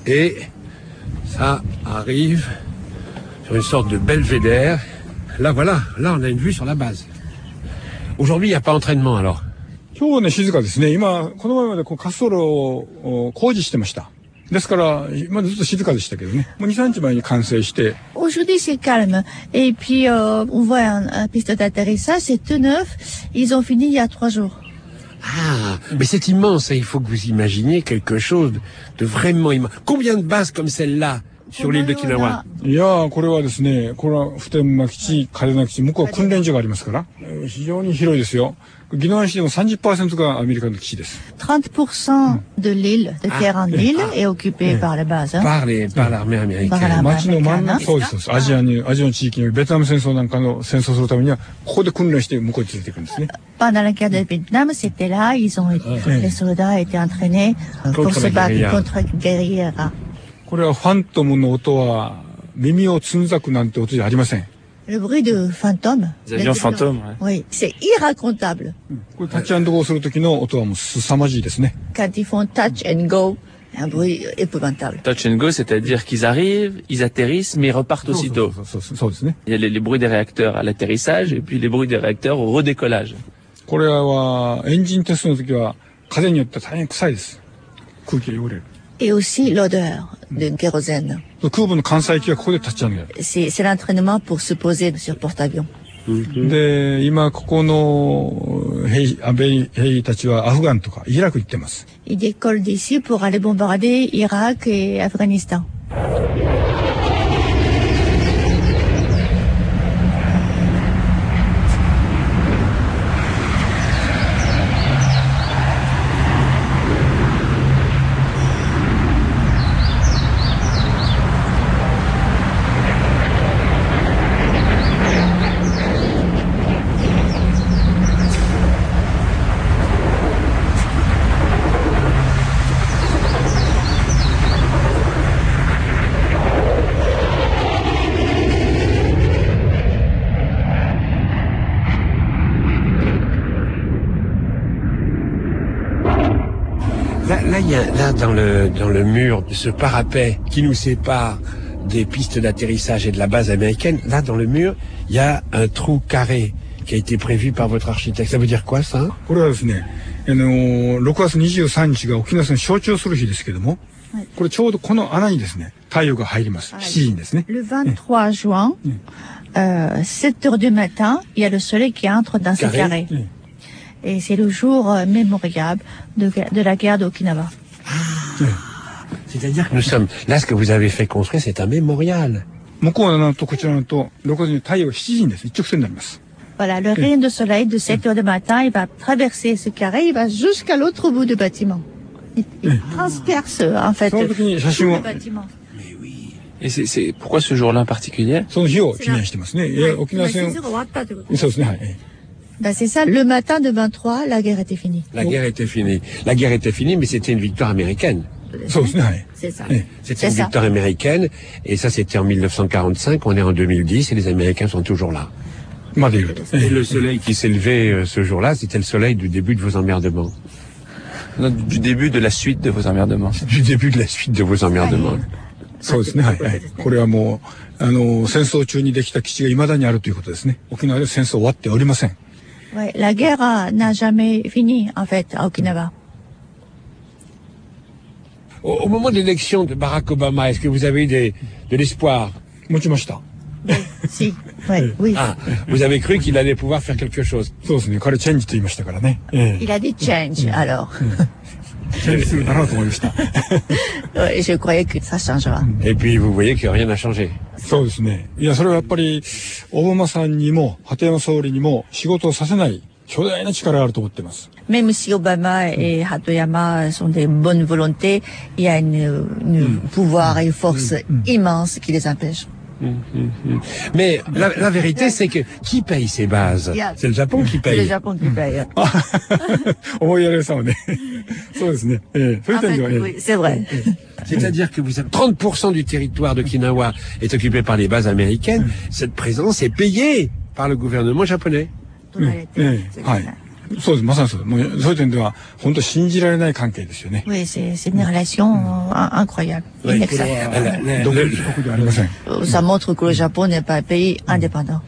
Et ça arrive sur une sorte de belvédère. Là, voilà, là, on a une vue sur la base. Aujourd'hui, il n'y a pas d'entraînement, alors. 今日はね、静かですね。今、この前まで滑走路を工事してました。ですから、今ずっと静かでしたけどね。もう2、3日前に完成して。 Aujourd'hui, c'est calme. Et puis, on voit un piste d'atterrissage, c'est tout neuf. Ils ont fini il y a 3 jours. Ah, mais c'est immense, il faut que vous imaginiez quelque chose de vraiment immense. Combien de bases comme celle-là sur l'île de Okinawa? いや、これはですね、これは普天間基地、嘉手納基地、向こうは訓練所がありますから、非常に広いですよ。宜野湾市でも 30% がアメリカの基地です。 30% de l'île, de terrain de l'île, est occupé par la base. Par l'armée américaine. 町の真ん中、そうです。アジアの地域にベトナム戦争なんかの戦争するためには、ここで訓練して向こうに連れていくんですね。 Pendant la guerre de Vietnam, c'était là, les soldats étaient entraînés pour se battre contre guerriera. これはファントムの音は耳をつんざくなんて音じゃありません。 Le bruit de fantôme. Les avions fantômes, ouais. Oui, c'est irracontable. これタッチアンドゴーする時の音はもう凄まじいですね。 Quand ils font touch and go, un bruit épouvantable. Touch and go, c'est-à-dire qu'ils arrivent, ils atterrissent, mais ils repartent aussitôt. Il y a les bruits des réacteurs à l'atterrissage et puis les bruits des réacteurs au redécollage. これはエンジンテストの時は風によって大変臭いです。空気が汚れる。 Et aussi l'odeur de kérosène. C'est l'entraînement pour se poser sur porte-avions. で、今ここの兵たちはアフガンとかイラク行ってます。 Ils décollent d'ici pour aller bombarder Irak et Afghanistan. Là, dans le mur de ce parapet qui nous sépare des pistes d'atterrissage et de la base américaine, là, dans le mur, il y a un trou carré qui a été prévu par votre architecte. Ça veut dire quoi, ça? これはですね、6月23日が沖縄戦象徴する日ですけども、これちょうどこの穴にですね、太陽が入ります。7時にですね。 Le 23 juin, 7 heures du matin, il y a le soleil qui entre dans ce carré. Et c'est le jour mémorable de la guerre d'Okinawa. C'est-à-dire que nous sommes... Là, ce que vous avez fait construire, c'est un mémorial. 向こうのなんとこちらのと6月に太陽が7時にです。一直線になります。 Voilà, le rayon de soleil de 7 heures du matin, il va traverser ce carré, il va jusqu'à l'autre bout du bâtiment. Il transperce, en fait, tout le bâtiment. Et c'est pourquoi ce jour-là en particulier? Ben c'est ça, le matin de 23, la guerre était finie. La guerre était finie. La guerre était finie, mais c'était une victoire américaine. C'est ça. C'était une victoire américaine, et ça c'était en 1945, on est en 2010, et les Américains sont toujours là. Et le soleil qui s'est levé ce jour-là, c'était le soleil du début de vos emmerdements. Non, du début de la suite de vos emmerdements. Du début de la suite de vos emmerdements. そうですね。はい。これはもう、戦争中にできた基地が未だにあるということですね。沖縄で戦争終わっておりません。 Ouais, la guerre n'a jamais fini, en fait, à Okinawa. Au moment de l'élection de Barack Obama, est-ce que vous avez eu de l'espoir? Si, ouais, oui. Ah, vous avez cru qu'il allait pouvoir faire quelque chose? Il a dit change, alors. Ouais, je croyais que ça changera. Et puis vous voyez que rien n'a changé. そうですね。いや、それはやっぱり、オバマさんにも、鳩山総理にも仕事をさせない巨大な力があると思っています。 Même si Obama et Hatoyama sont des bonnes volontés, il y a une pouvoir et une force immense qui les empêche. Mais la vérité, c'est que qui paye ces bases? C'est le Japon qui paye. C'est le Japon qui paye. C'est vrai. C'est-à-dire que vous avez 30% du territoire d'Okinawa est occupé par les bases américaines. Cette présence est payée par le gouvernement japonais. そうです、まさにそう。もうそういう点では本当信じられない関係ですよね。 Oui, c'est une relation incroyable, inacceptable. Donc, ça montre que le Japon n'est pas un pays indépendant.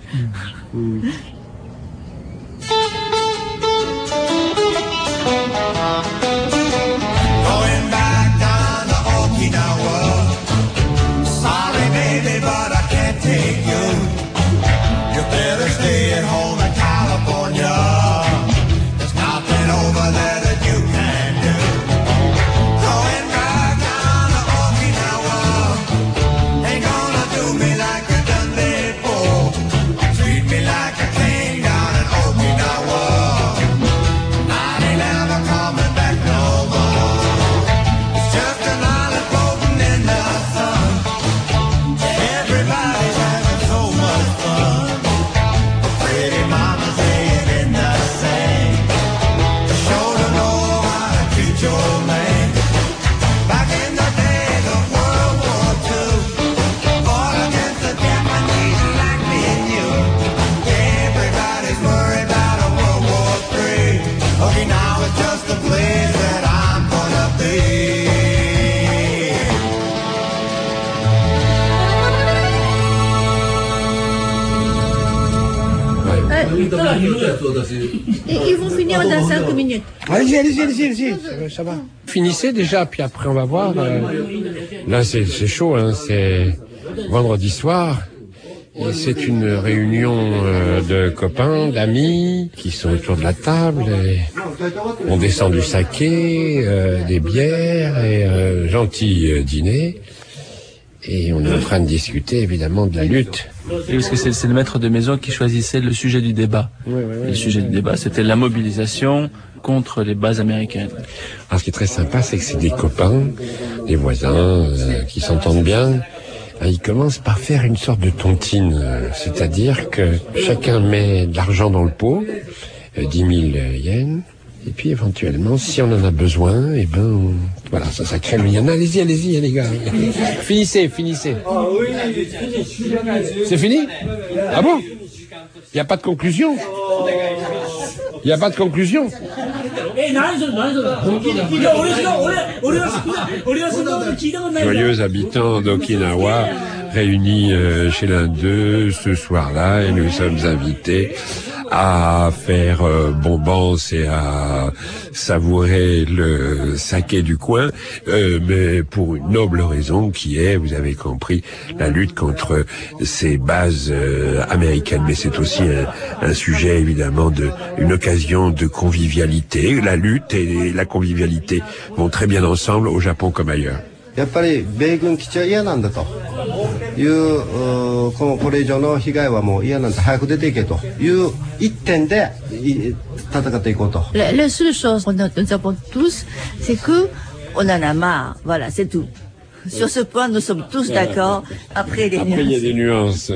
Ils vont finir dans 5 minutes. Allez-y, ça va. Finissez déjà, puis après on va voir. Là c'est chaud, hein, c'est vendredi soir. Et c'est une réunion de copains, d'amis qui sont autour de la table. Et on descend du saké, des bières et un gentil dîner. Et on est en train de discuter évidemment de la lutte. Et parce que c'est le maître de maison qui choisissait le sujet du débat. Le sujet du débat, c'était la mobilisation contre les bases américaines. Alors ce qui est très sympa, c'est que c'est des copains, des voisins qui s'entendent bien. Ils commencent par faire une sorte de tontine, c'est-à-dire que chacun met de l'argent dans le pot, 10 000 yens, et puis éventuellement, si on en a besoin, voilà, ça crée le lien. Allez-y, les gars. Finissez. C'est fini? Ah bon? Il n'y a pas de conclusion? Joyeux habitants d'Okinawa réunis chez l'un d'eux ce soir-là, et nous sommes invités à faire bombance et à savourer le saké du coin, mais pour une noble raison qui est, vous avez compris, la lutte contre ces bases américaines. Mais c'est aussi un sujet évidemment une occasion de convivialité. La lutte et la convivialité vont très bien ensemble au Japon comme ailleurs. やっぱり米軍基地は嫌なんだというこれ以上の被害はもう嫌なんだ早く出ていけという一点で戦っていこうと。 La seule chose que nous avons tous, c'est que on en a marre. Voilà, c'est tout. Sur ce point, nous sommes tous d'accord. Après, il y a des nuances.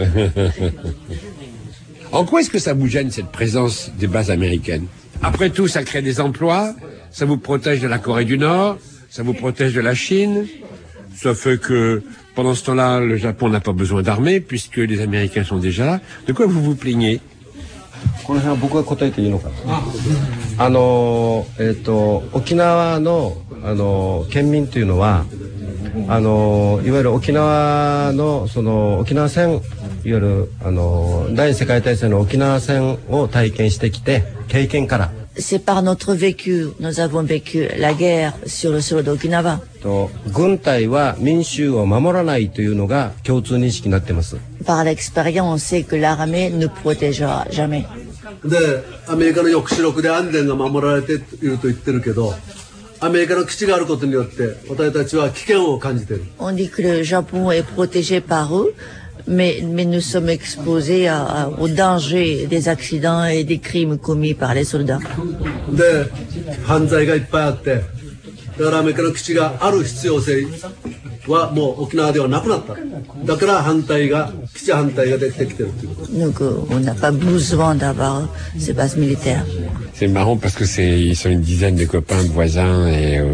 En quoi est-ce que ça vous gêne, cette présence des bases américaines? Après tout, ça crée des emplois, ça vous protège de la Corée du Nord, ça vous protège de la Chine. Ça fait que, pendant ce temps-là, le Japon n'a pas besoin d'armée, puisque les Américains sont déjà là. De quoi vous vous plaignez? この辺は僕が答えていいのかな。沖縄の県民というのはいわゆる沖縄の沖縄戦、いわゆる第二次世界大戦の沖縄戦を体験してきて、経験から。 C'est par notre vécu, nous avons vécu la guerre sur le sol d'Okinawa. 軍隊は民衆を守らないというのが共通認識になっています。 Par l'expérience, on sait que l'armée ne protégera jamais. で、アメリカの抑止力で安全が守られていると言ってるけど、アメリカの基地があることによって私たちは危険を感じている。 On dit que le Japon est protégé par eux. Mais nous sommes exposés au danger des accidents et des crimes commis par les soldats. で、犯罪がいっぱいあって、だからアメリカの基地がある必要性はもう沖縄ではなくなった。だから基地反対が出てきてるということ。 Donc on n'a pas besoin d'avoir ces bases militaires. C'est marrant parce que ils sont une dizaine de copains, de voisins, et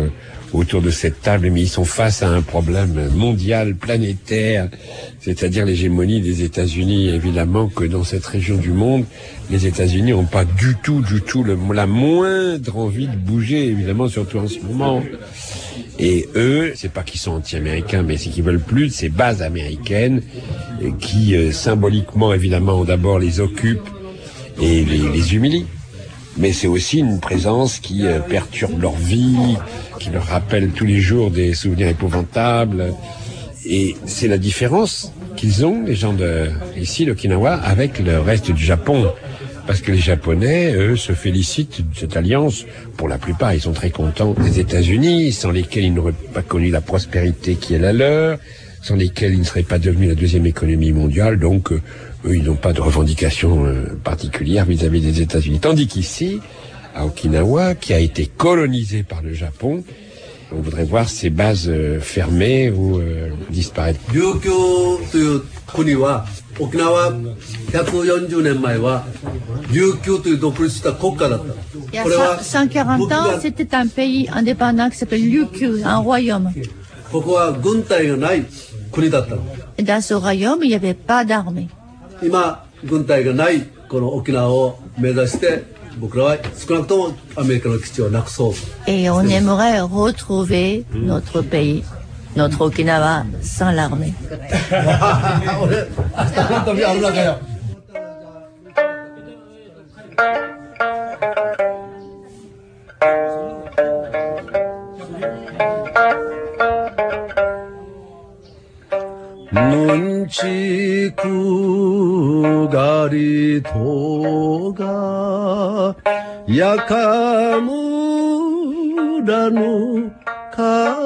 autour de cette table, mais ils sont face à un problème mondial, planétaire, c'est-à-dire l'hégémonie des États-Unis. Évidemment que dans cette région du monde, les États-Unis n'ont pas du tout la moindre envie de bouger, évidemment, surtout en ce moment. Et eux, c'est pas qu'ils sont anti-américains, mais c'est qu'ils veulent plus de ces bases américaines qui, symboliquement, évidemment, d'abord les occupent et les humilient. Mais c'est aussi une présence qui perturbe leur vie, qui leur rappelle tous les jours des souvenirs épouvantables. Et c'est la différence qu'ils ont, les gens ici, l'Okinawa, avec le reste du Japon. Parce que les Japonais, eux, se félicitent de cette alliance. Pour la plupart, ils sont très contents des États-Unis, sans lesquels ils n'auraient pas connu la prospérité qui est la leur, sans lesquels ils ne seraient pas devenus la deuxième économie mondiale. Donc, eux, ils n'ont pas de revendication particulière vis-à-vis des États-Unis. Tandis qu'ici, à Okinawa, qui a été colonisé par le Japon, on voudrait voir ces bases fermées ou disparaître. Ryukyu という国は沖縄140年前は琉球という独立した国家だった。 Il y a 140 ans, c'était un pays indépendant qui s'appelle Ryukyu, un royaume. ここは軍隊がない国だったの。 Et dans ce royaume, il n'y avait pas d'armée. 今軍隊がないこの沖縄を目指して僕らは少なくともアメリカの基地をなくそう。 Et on aimerait retrouver notre pays, notre Okinawa, sans l'armée. ぬんちくがりとがやかむらぬか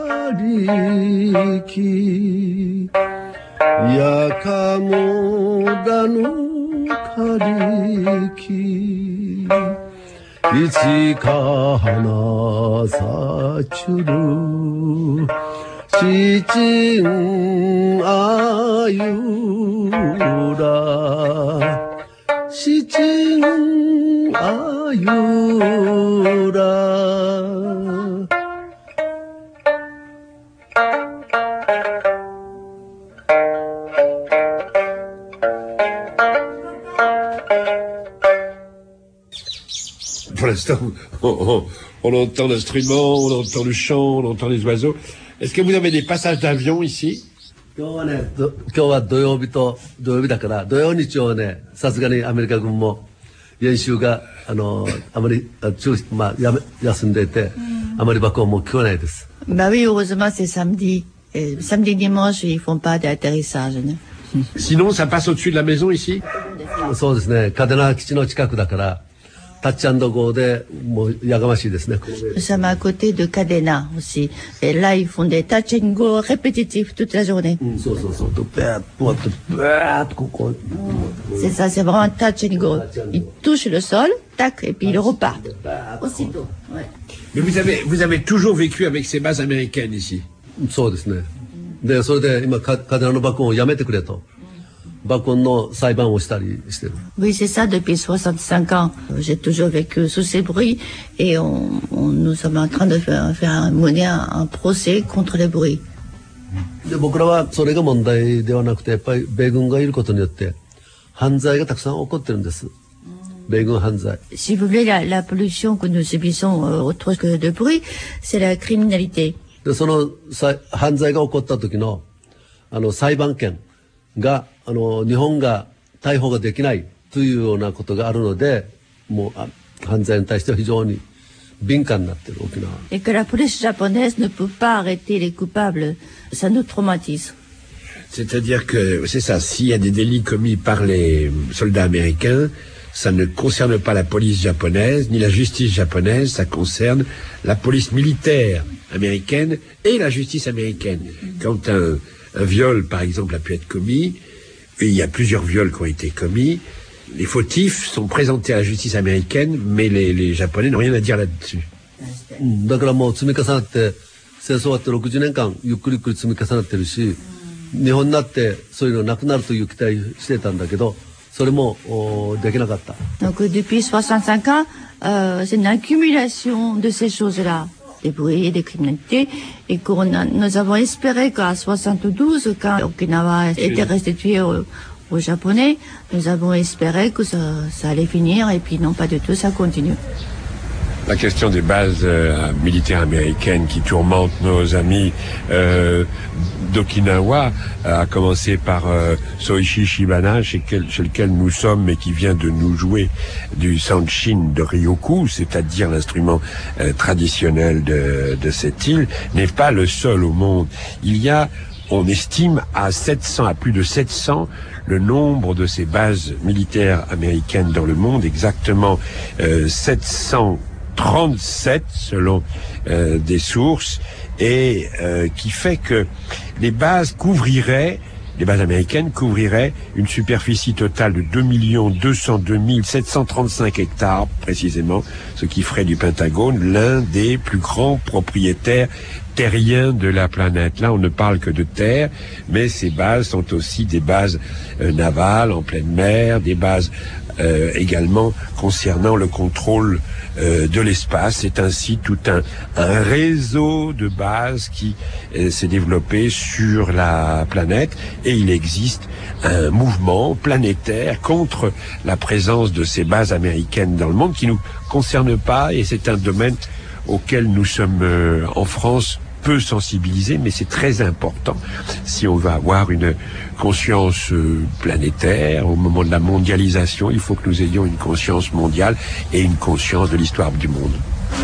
りきやかむらぬかりきいつか花さちゅる七人あゆら七人あゆら Pour l'instant, on entend l'instrument, on entend le chant, on entend les oiseaux. Est-ce que vous avez des passages d'avion ici? 今日はね、今日は土曜日だから、土曜日曜はね、さすがにアメリカ軍も演習があまり休んでいて、あまり爆音も聞こえないです。 Bah oui, heureusement c'est samedi. Et samedi dimanche, ils font pas d'atterrissage. Sinon, ça passe au-dessus de la maison ici? そうですね。嘉手納基地の近くだから。タッチ&ゴーでもうやがましいですね。 Nous sommes à côté de Cadena aussi. Et là, ils font des touch and go répétitifs toute la journée. C'est ça, c'est vraiment touch and go. Ils touchent le sol, tac, et puis ils repartent. Aussitôt. Ouais. Mais vous avez toujours vécu avec ces bases américaines ici? そうですね。で、それで今嘉手納の爆音をやめてくれと。爆音の裁判をしたりしてる。 Oui, c'est ça depuis 65 ans. J'ai toujours vécu sous ces bruits et nous sommes en train de mener un procès contre les bruits. で、僕らはそれが問題ではなくて、やっぱり米軍がいることによって犯罪がたくさん起こってるんです。米軍犯罪。 Si vous voulez, la pollution que nous subissons autre que de bruit, c'est la criminalité. で、その犯罪が起こった時の裁判権が日本が逮捕ができないというようなことがあるので、もう犯罪に対しては非常に敏感になっている沖縄。 Et que la police japonaise ne peut pas arrêter les coupables, ça nous traumatise. C'est-à-dire que c'est ça, s'il y a des délits commis par les soldats américains, ça ne concerne pas la police japonaise ni la justice japonaise, ça concerne la police militaire américaine et la justice américaine. Quand un viol, par exemple, a pu être commis, et il y a plusieurs viols qui ont été commis, les fautifs sont présentés à la justice américaine, mais les Japonais n'ont rien à dire là-dessus. だからもう積み重なって、戦争終わって60年間ゆっくりゆっくり積み重なってるし、日本になってそういうのなくなるという期待してたんだけど、それもできなかった。 Donc depuis 65 ans, c'est une accumulation de ces choses-là. bruits, des criminalités, et nous avons espéré qu'à 72, quand Okinawa était restitué aux Japonais, nous avons espéré que ça allait finir, et puis non, pas du tout, ça continue. La question des bases militaires américaines qui tourmentent nos amis d'Okinawa, a commencé par Soichi Shibana, chez lequel nous sommes, et qui vient de nous jouer du sanshin de Ryoku, c'est-à-dire l'instrument traditionnel de cette île, n'est pas le seul au monde. Il y a, on estime, à plus de 700 le nombre de ces bases militaires américaines dans le monde, exactement 737 selon des sources, et qui fait que les bases américaines couvriraient une superficie totale de 2 202 735 hectares précisément, ce qui ferait du Pentagone l'un des plus grands propriétaires terriens de la planète. Là, on ne parle que de terre, mais ces bases sont aussi des bases navales en pleine mer, des bases également concernant le contrôle de l'espace. C'est ainsi tout un réseau de bases qui s'est développé sur la planète, et il existe un mouvement planétaire contre la présence de ces bases américaines dans le monde qui nous concerne pas, et c'est un domaine auquel nous sommes en France peu sensibilisés, mais c'est très important si on veut avoir une conscience planétaire. Au moment de la mondialisation, il faut que nous ayons une conscience mondiale et une conscience de l'histoire du monde.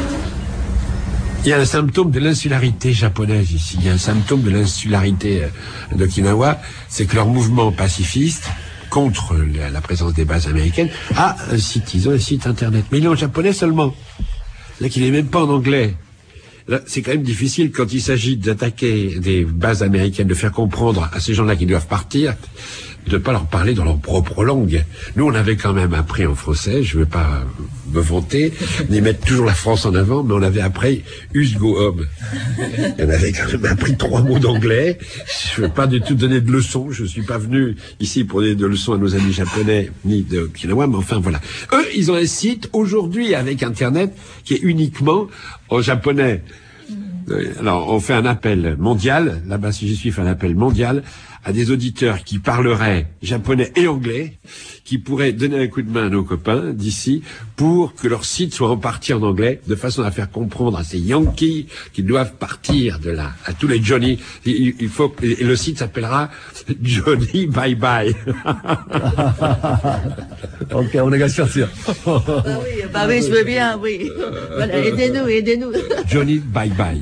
Il y a un symptôme de l'insularité japonaise ici, il y a un symptôme de l'insularité d'Okinawa, c'est que leur mouvement pacifiste contre la présence des bases américaines a un site, ils ont un site internet, mais il est en japonais seulement, là qu'il n'est même pas en anglais. Là, c'est quand même difficile quand il s'agit d'attaquer des bases américaines, de faire comprendre à ces gens-là qui doivent partir, de ne pas leur parler dans leur propre langue. Nous, on avait quand même appris en français, je ne veux pas me vanter, ni mettre toujours la France en avant, mais on avait appris « us go home ». On avait quand même appris 3 mots d'anglais. Je ne veux pas du tout donner de leçons, je ne suis pas venu ici pour donner de leçons à nos amis japonais, ni de Okinawa, mais enfin voilà. Eux, ils ont un site aujourd'hui avec Internet qui est uniquement en japonais. Alors, on fait un appel mondial, là-bas, si j'y suis, fait un appel mondial à des auditeurs qui parleraient japonais et anglais, qui pourraient donner un coup de main à nos copains d'ici pour que leur site soit en partie en anglais, de façon à faire comprendre à ces Yankees qui doivent partir de là, à tous les Johnny. Il faut, et le site s'appellera Johnny Bye Bye. Ok, on est sûr. Bah oui, je veux bien, oui. Voilà, aidez-nous. Johnny Bye Bye.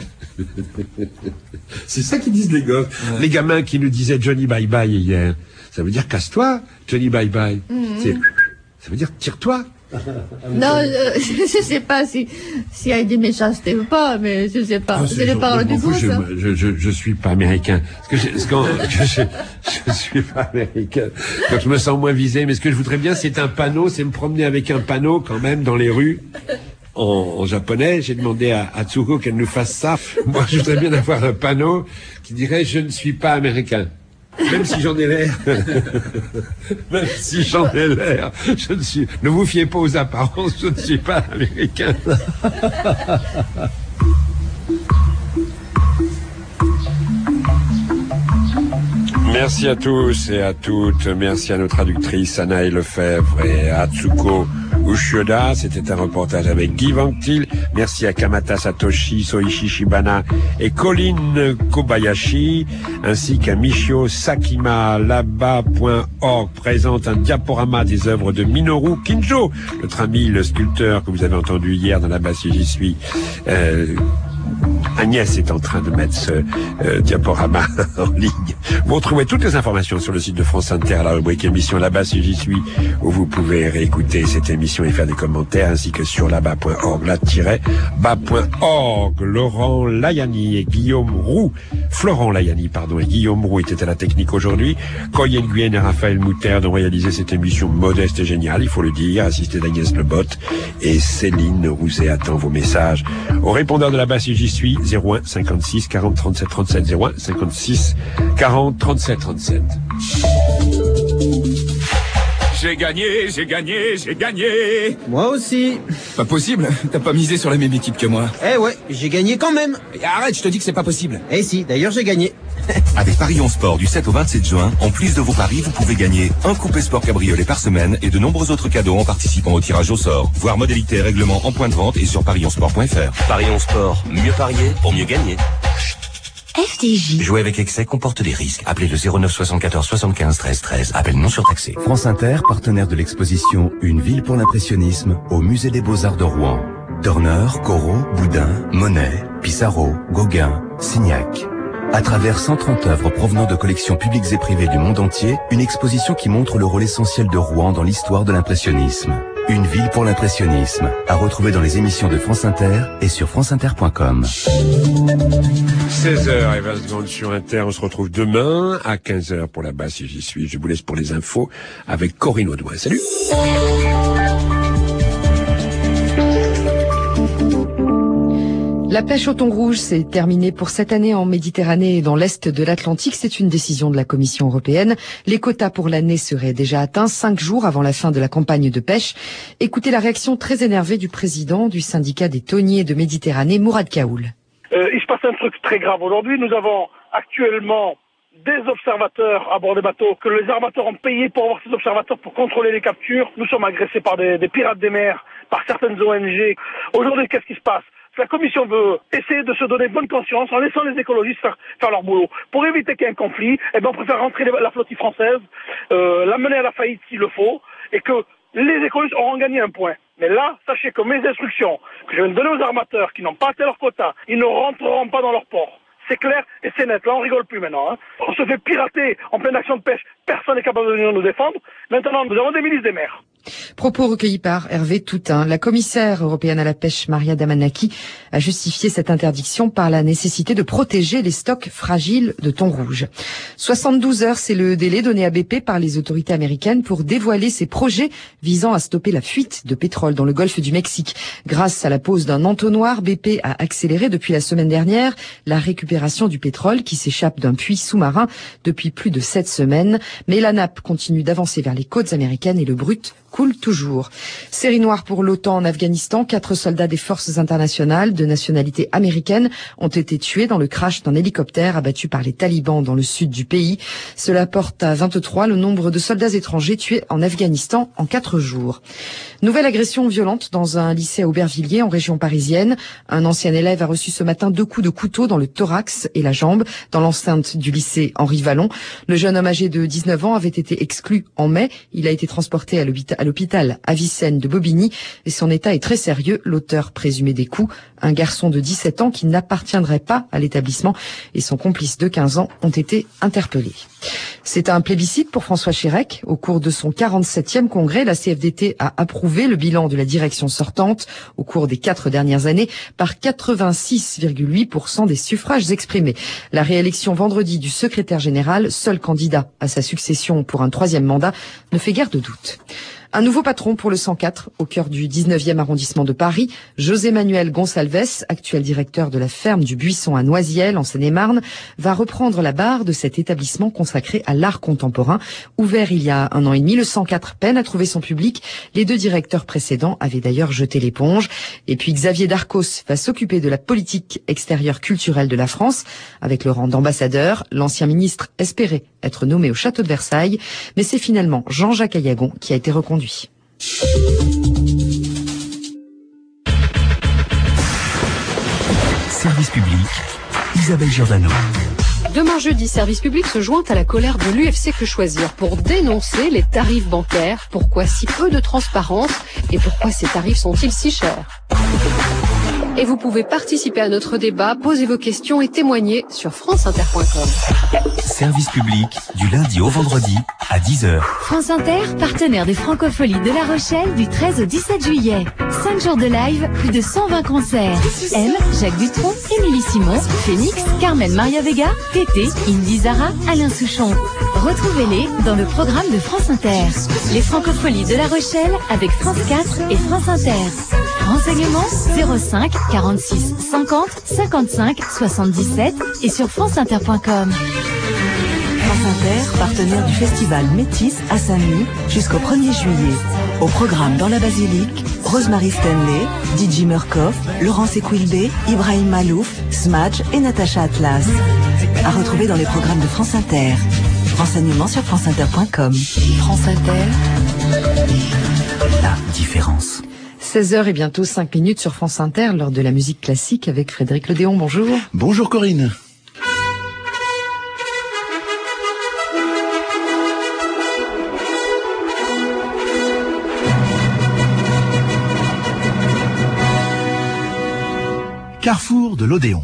C'est ça qu'ils disent les gars. Ouais. Les gamins qui nous disaient Johnny Bye Bye hier. Ça veut dire casse-toi, Johnny Bye Bye. Ça veut dire tire-toi. Non, je sais pas s'il y a des méchancetés ou pas, mais je sais pas. C'est les paroles du goût, ça. Je suis pas américain. Je suis pas américain. Donc je me sens moins visé. Mais ce que je voudrais bien, c'est un panneau, c'est me promener avec un panneau quand même dans les rues. En japonais, j'ai demandé à Tsuko qu'elle nous fasse ça. Moi, je voudrais bien avoir un panneau qui dirait « Je ne suis pas américain ». Même si j'en ai l'air. Même si j'en ai l'air. Ne vous fiez pas aux apparences, je ne suis pas américain. Merci à tous et à toutes. Merci à nos traductrices Anaï Lefebvre et à Atsuko Ushioda. C'était un reportage avec Guy Vanctil. Merci à Kamata Satoshi, Soichi Shibana et Colin Kobayashi, ainsi qu'à Michio Sakima. Là-bas.org présente un diaporama des œuvres de Minoru Kinjo, notre ami le sculpteur que vous avez entendu hier dans Là-bas si j'y suis. Agnès est en train de mettre ce diaporama en ligne. Vous retrouvez toutes les informations sur le site de France Inter, la rubrique émission Là-bas si j'y suis, où vous pouvez réécouter cette émission et faire des commentaires, ainsi que sur là-bas.org, là-bas.org. Florent Layani et Guillaume Roux étaient à la technique aujourd'hui. Coy Nguyen et Raphaël Moutarde ont réalisé cette émission modeste et géniale, il faut le dire, assisté d'Agnès Lebotte, et Céline Rouzet attend vos messages au répondeur de Là-bas si j'y suis, 01 56 40 37 37, 01 56 40 37 37. J'ai gagné, j'ai gagné, j'ai gagné. Moi aussi. Pas possible, t'as pas misé sur la même équipe que moi. Eh ouais, j'ai gagné quand même. Arrête, je te dis que c'est pas possible. Eh si, d'ailleurs j'ai gagné. Avec Paris en Sport du 7 au 27 juin, en plus de vos paris, vous pouvez gagner un coupé sport cabriolet par semaine et de nombreux autres cadeaux en participant au tirage au sort. Voir modalité et règlement en point de vente et sur parionssport.fr. Paris en Sport, mieux parier pour mieux gagner. FDJ. Jouer avec excès comporte des risques. Appelez le 09 74 75 13 13. Appel non surtaxé. France Inter, partenaire de l'exposition Une ville pour l'impressionnisme au Musée des Beaux-Arts de Rouen. Turner, Corot, Boudin, Monet, Pissarro, Gauguin, Signac. À travers 130 œuvres provenant de collections publiques et privées du monde entier, une exposition qui montre le rôle essentiel de Rouen dans l'histoire de l'impressionnisme. Une ville pour l'impressionnisme, à retrouver dans les émissions de France Inter et sur franceinter.com. 16h et 20 secondes sur Inter. On se retrouve demain à 15h pour la base si j'y suis. Je vous laisse pour les infos avec Corinne Audouin. Salut. La pêche au thon rouge, c'est terminé pour cette année en Méditerranée et dans l'Est de l'Atlantique. C'est une décision de la Commission européenne. Les quotas pour l'année seraient déjà atteints 5 jours avant la fin de la campagne de pêche. Écoutez la réaction très énervée du président du syndicat des thoniers de Méditerranée, Mourad Kaoul. Il se passe un truc très grave aujourd'hui. Nous avons actuellement des observateurs à bord des bateaux que les armateurs ont payé pour avoir ces observateurs pour contrôler les captures. Nous sommes agressés par des pirates des mers, par certaines ONG. Aujourd'hui, qu'est-ce qui se passe ? La Commission veut essayer de se donner bonne conscience en laissant les écologistes faire leur boulot. Pour éviter qu'il y ait un conflit, on préfère rentrer la flottille française, l'amener à la faillite s'il le faut, et que les écologistes auront gagné un point. Mais là, sachez que mes instructions que je viens de donner aux armateurs qui n'ont pas atteint leur quota, ils ne rentreront pas dans leur port. C'est clair et c'est net. Là, on rigole plus maintenant. On se fait pirater en pleine action de pêche. Personne n'est capable de nous défendre. Maintenant, nous avons des milices des mers. Propos recueillis par Hervé Toutain. La commissaire européenne à la pêche, Maria Damanaki, a justifié cette interdiction par la nécessité de protéger les stocks fragiles de thon rouge. 72 heures, c'est le délai donné à BP par les autorités américaines pour dévoiler ses projets visant à stopper la fuite de pétrole dans le golfe du Mexique. Grâce à la pose d'un entonnoir, BP a accéléré depuis la semaine dernière la récupération du pétrole qui s'échappe d'un puits sous-marin depuis plus de 7 semaines. Mais la nappe continue d'avancer vers les côtes américaines et le brut coule toujours. Série noire pour l'OTAN en Afghanistan. 4 soldats des forces internationales de nationalité américaine ont été tués dans le crash d'un hélicoptère abattu par les talibans dans le sud du pays. Cela porte à 23 le nombre de soldats étrangers tués en Afghanistan en 4 jours. Nouvelle agression violente dans un lycée à Aubervilliers en région parisienne. Un ancien élève a reçu ce matin 2 coups de couteau dans le thorax et la jambe dans l'enceinte du lycée Henri Vallon. Le jeune homme âgé de 19 ans avait été exclu en mai. Il a été transporté à l'hôpital Avicenne de Bobigny et son état est très sérieux. L'auteur présumé des coups, un garçon de 17 ans qui n'appartiendrait pas à l'établissement, et son complice de 15 ans ont été interpellés. C'est un plébiscite pour François Chérec. Au cours de son 47e congrès, la CFDT a approuvé le bilan de la direction sortante au cours des 4 dernières années par 86,8% des suffrages exprimés. La réélection vendredi du secrétaire général, seul candidat à sa succession pour un 3e mandat, ne fait guère de doute. Un nouveau patron pour le 104, au cœur du 19e arrondissement de Paris. José Manuel Gonçalves, actuel directeur de la ferme du Buisson à Noisiel, en Seine-et-Marne, va reprendre la barre de cet établissement consacré à l'art contemporain. Ouvert il y a 1 an et demi, le 104 peine à trouver son public. Les 2 directeurs précédents avaient d'ailleurs jeté l'éponge. Et puis Xavier Darcos va s'occuper de la politique extérieure culturelle de la France, avec le rang d'ambassadeur. L'ancien ministre espérait être nommé au château de Versailles, mais c'est finalement Jean-Jacques Ayagon qui a été reconduit. Service public, Isabelle Giordano. Demain jeudi, Service public se joint à la colère de l'UFC Que Choisir pour dénoncer les tarifs bancaires. Pourquoi si peu de transparence et pourquoi ces tarifs sont-ils si chers ? Et vous pouvez participer à notre débat, poser vos questions et témoigner sur franceinter.com. Service public, du lundi au vendredi à 10h. France Inter, partenaire des Francopholies de La Rochelle du 13 au 17 juillet. 5 jours de live, plus de 120 concerts. M, Jacques Dutronc, Émilie Simon, Phoenix, Carmen Maria Vega, Tété, Indy Zara, Alain Souchon. Retrouvez-les dans le programme de France Inter. Les Francopholies de La Rochelle avec France 4 et France Inter. Renseignements 05 46 50 55 77 et sur franceinter.com. France Inter, partenaire du festival Métis à Saint-Denis jusqu'au 1er juillet. Au programme dans la basilique, Rosemary Stanley, DJ Murkoff, Laurence Equilbé, Ibrahim Malouf, Smadge et Natacha Atlas. À retrouver dans les programmes de France Inter. Renseignements sur franceinter.com. France Inter, la différence. 16h et bientôt 5 minutes sur France Inter, lors de la musique classique avec Frédéric Lodéon. Bonjour. Bonjour Corinne. Carrefour de l'Odéon.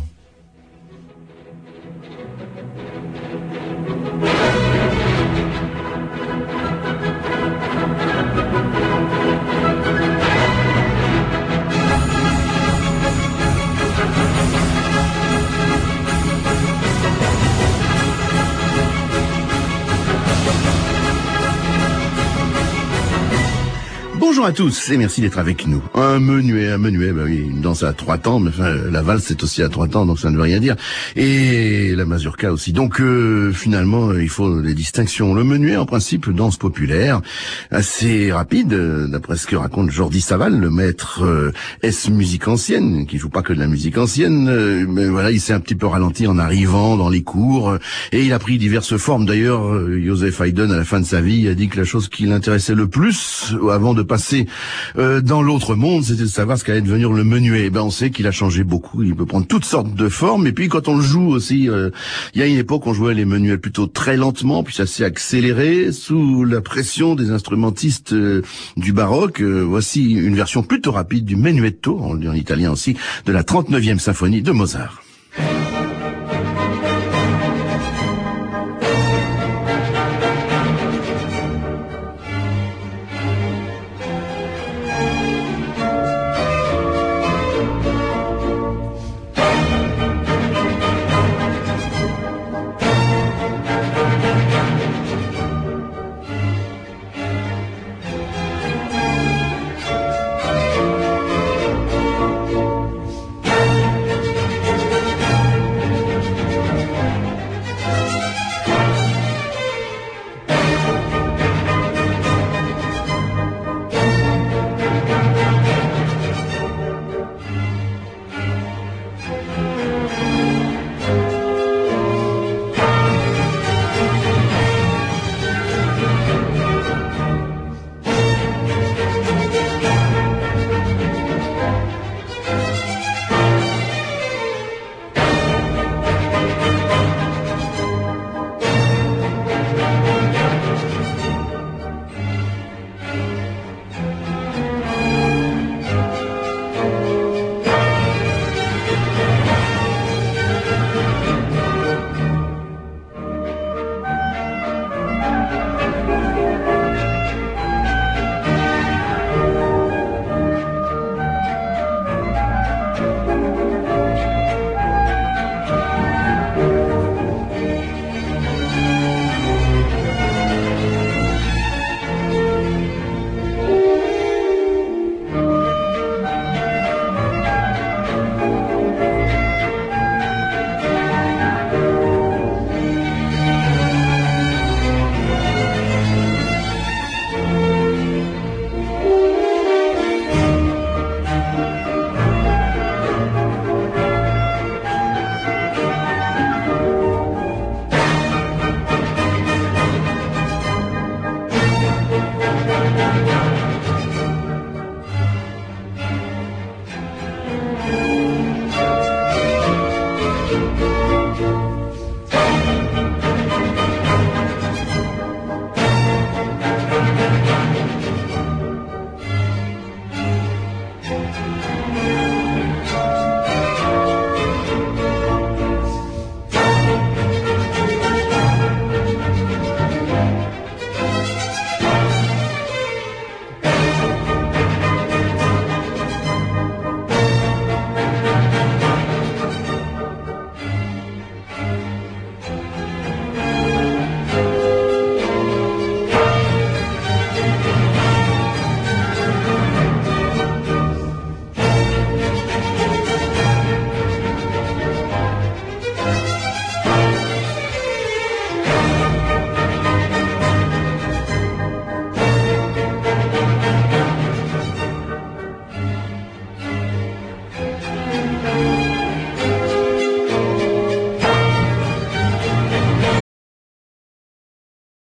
Bonjour à tous et merci d'être avec nous. Un menuet, bah oui, une danse à 3 temps, mais enfin la valse c'est aussi à 3 temps, donc ça ne veut rien dire. Et la mazurka aussi. Donc finalement il faut des distinctions. Le menuet en principe danse populaire, assez rapide, d'après ce que raconte Jordi Saval, le maître musique ancienne, qui joue pas que de la musique ancienne, mais voilà, il s'est un petit peu ralenti en arrivant dans les cours, et il a pris diverses formes. D'ailleurs, Joseph Haydn à la fin de sa vie a dit que la chose qui l'intéressait le plus avant de passer dans l'autre monde, c'était de savoir ce qu'allait devenir le menuet. Et ben on sait qu'il a changé beaucoup, il peut prendre toutes sortes de formes, et puis quand on le joue aussi, il y a une époque on jouait les menuets plutôt très lentement, puis ça s'est accéléré sous la pression des instrumentistes du baroque. Voici une version plutôt rapide du menuetto, on le dit en italien aussi, de la 39e symphonie de Mozart.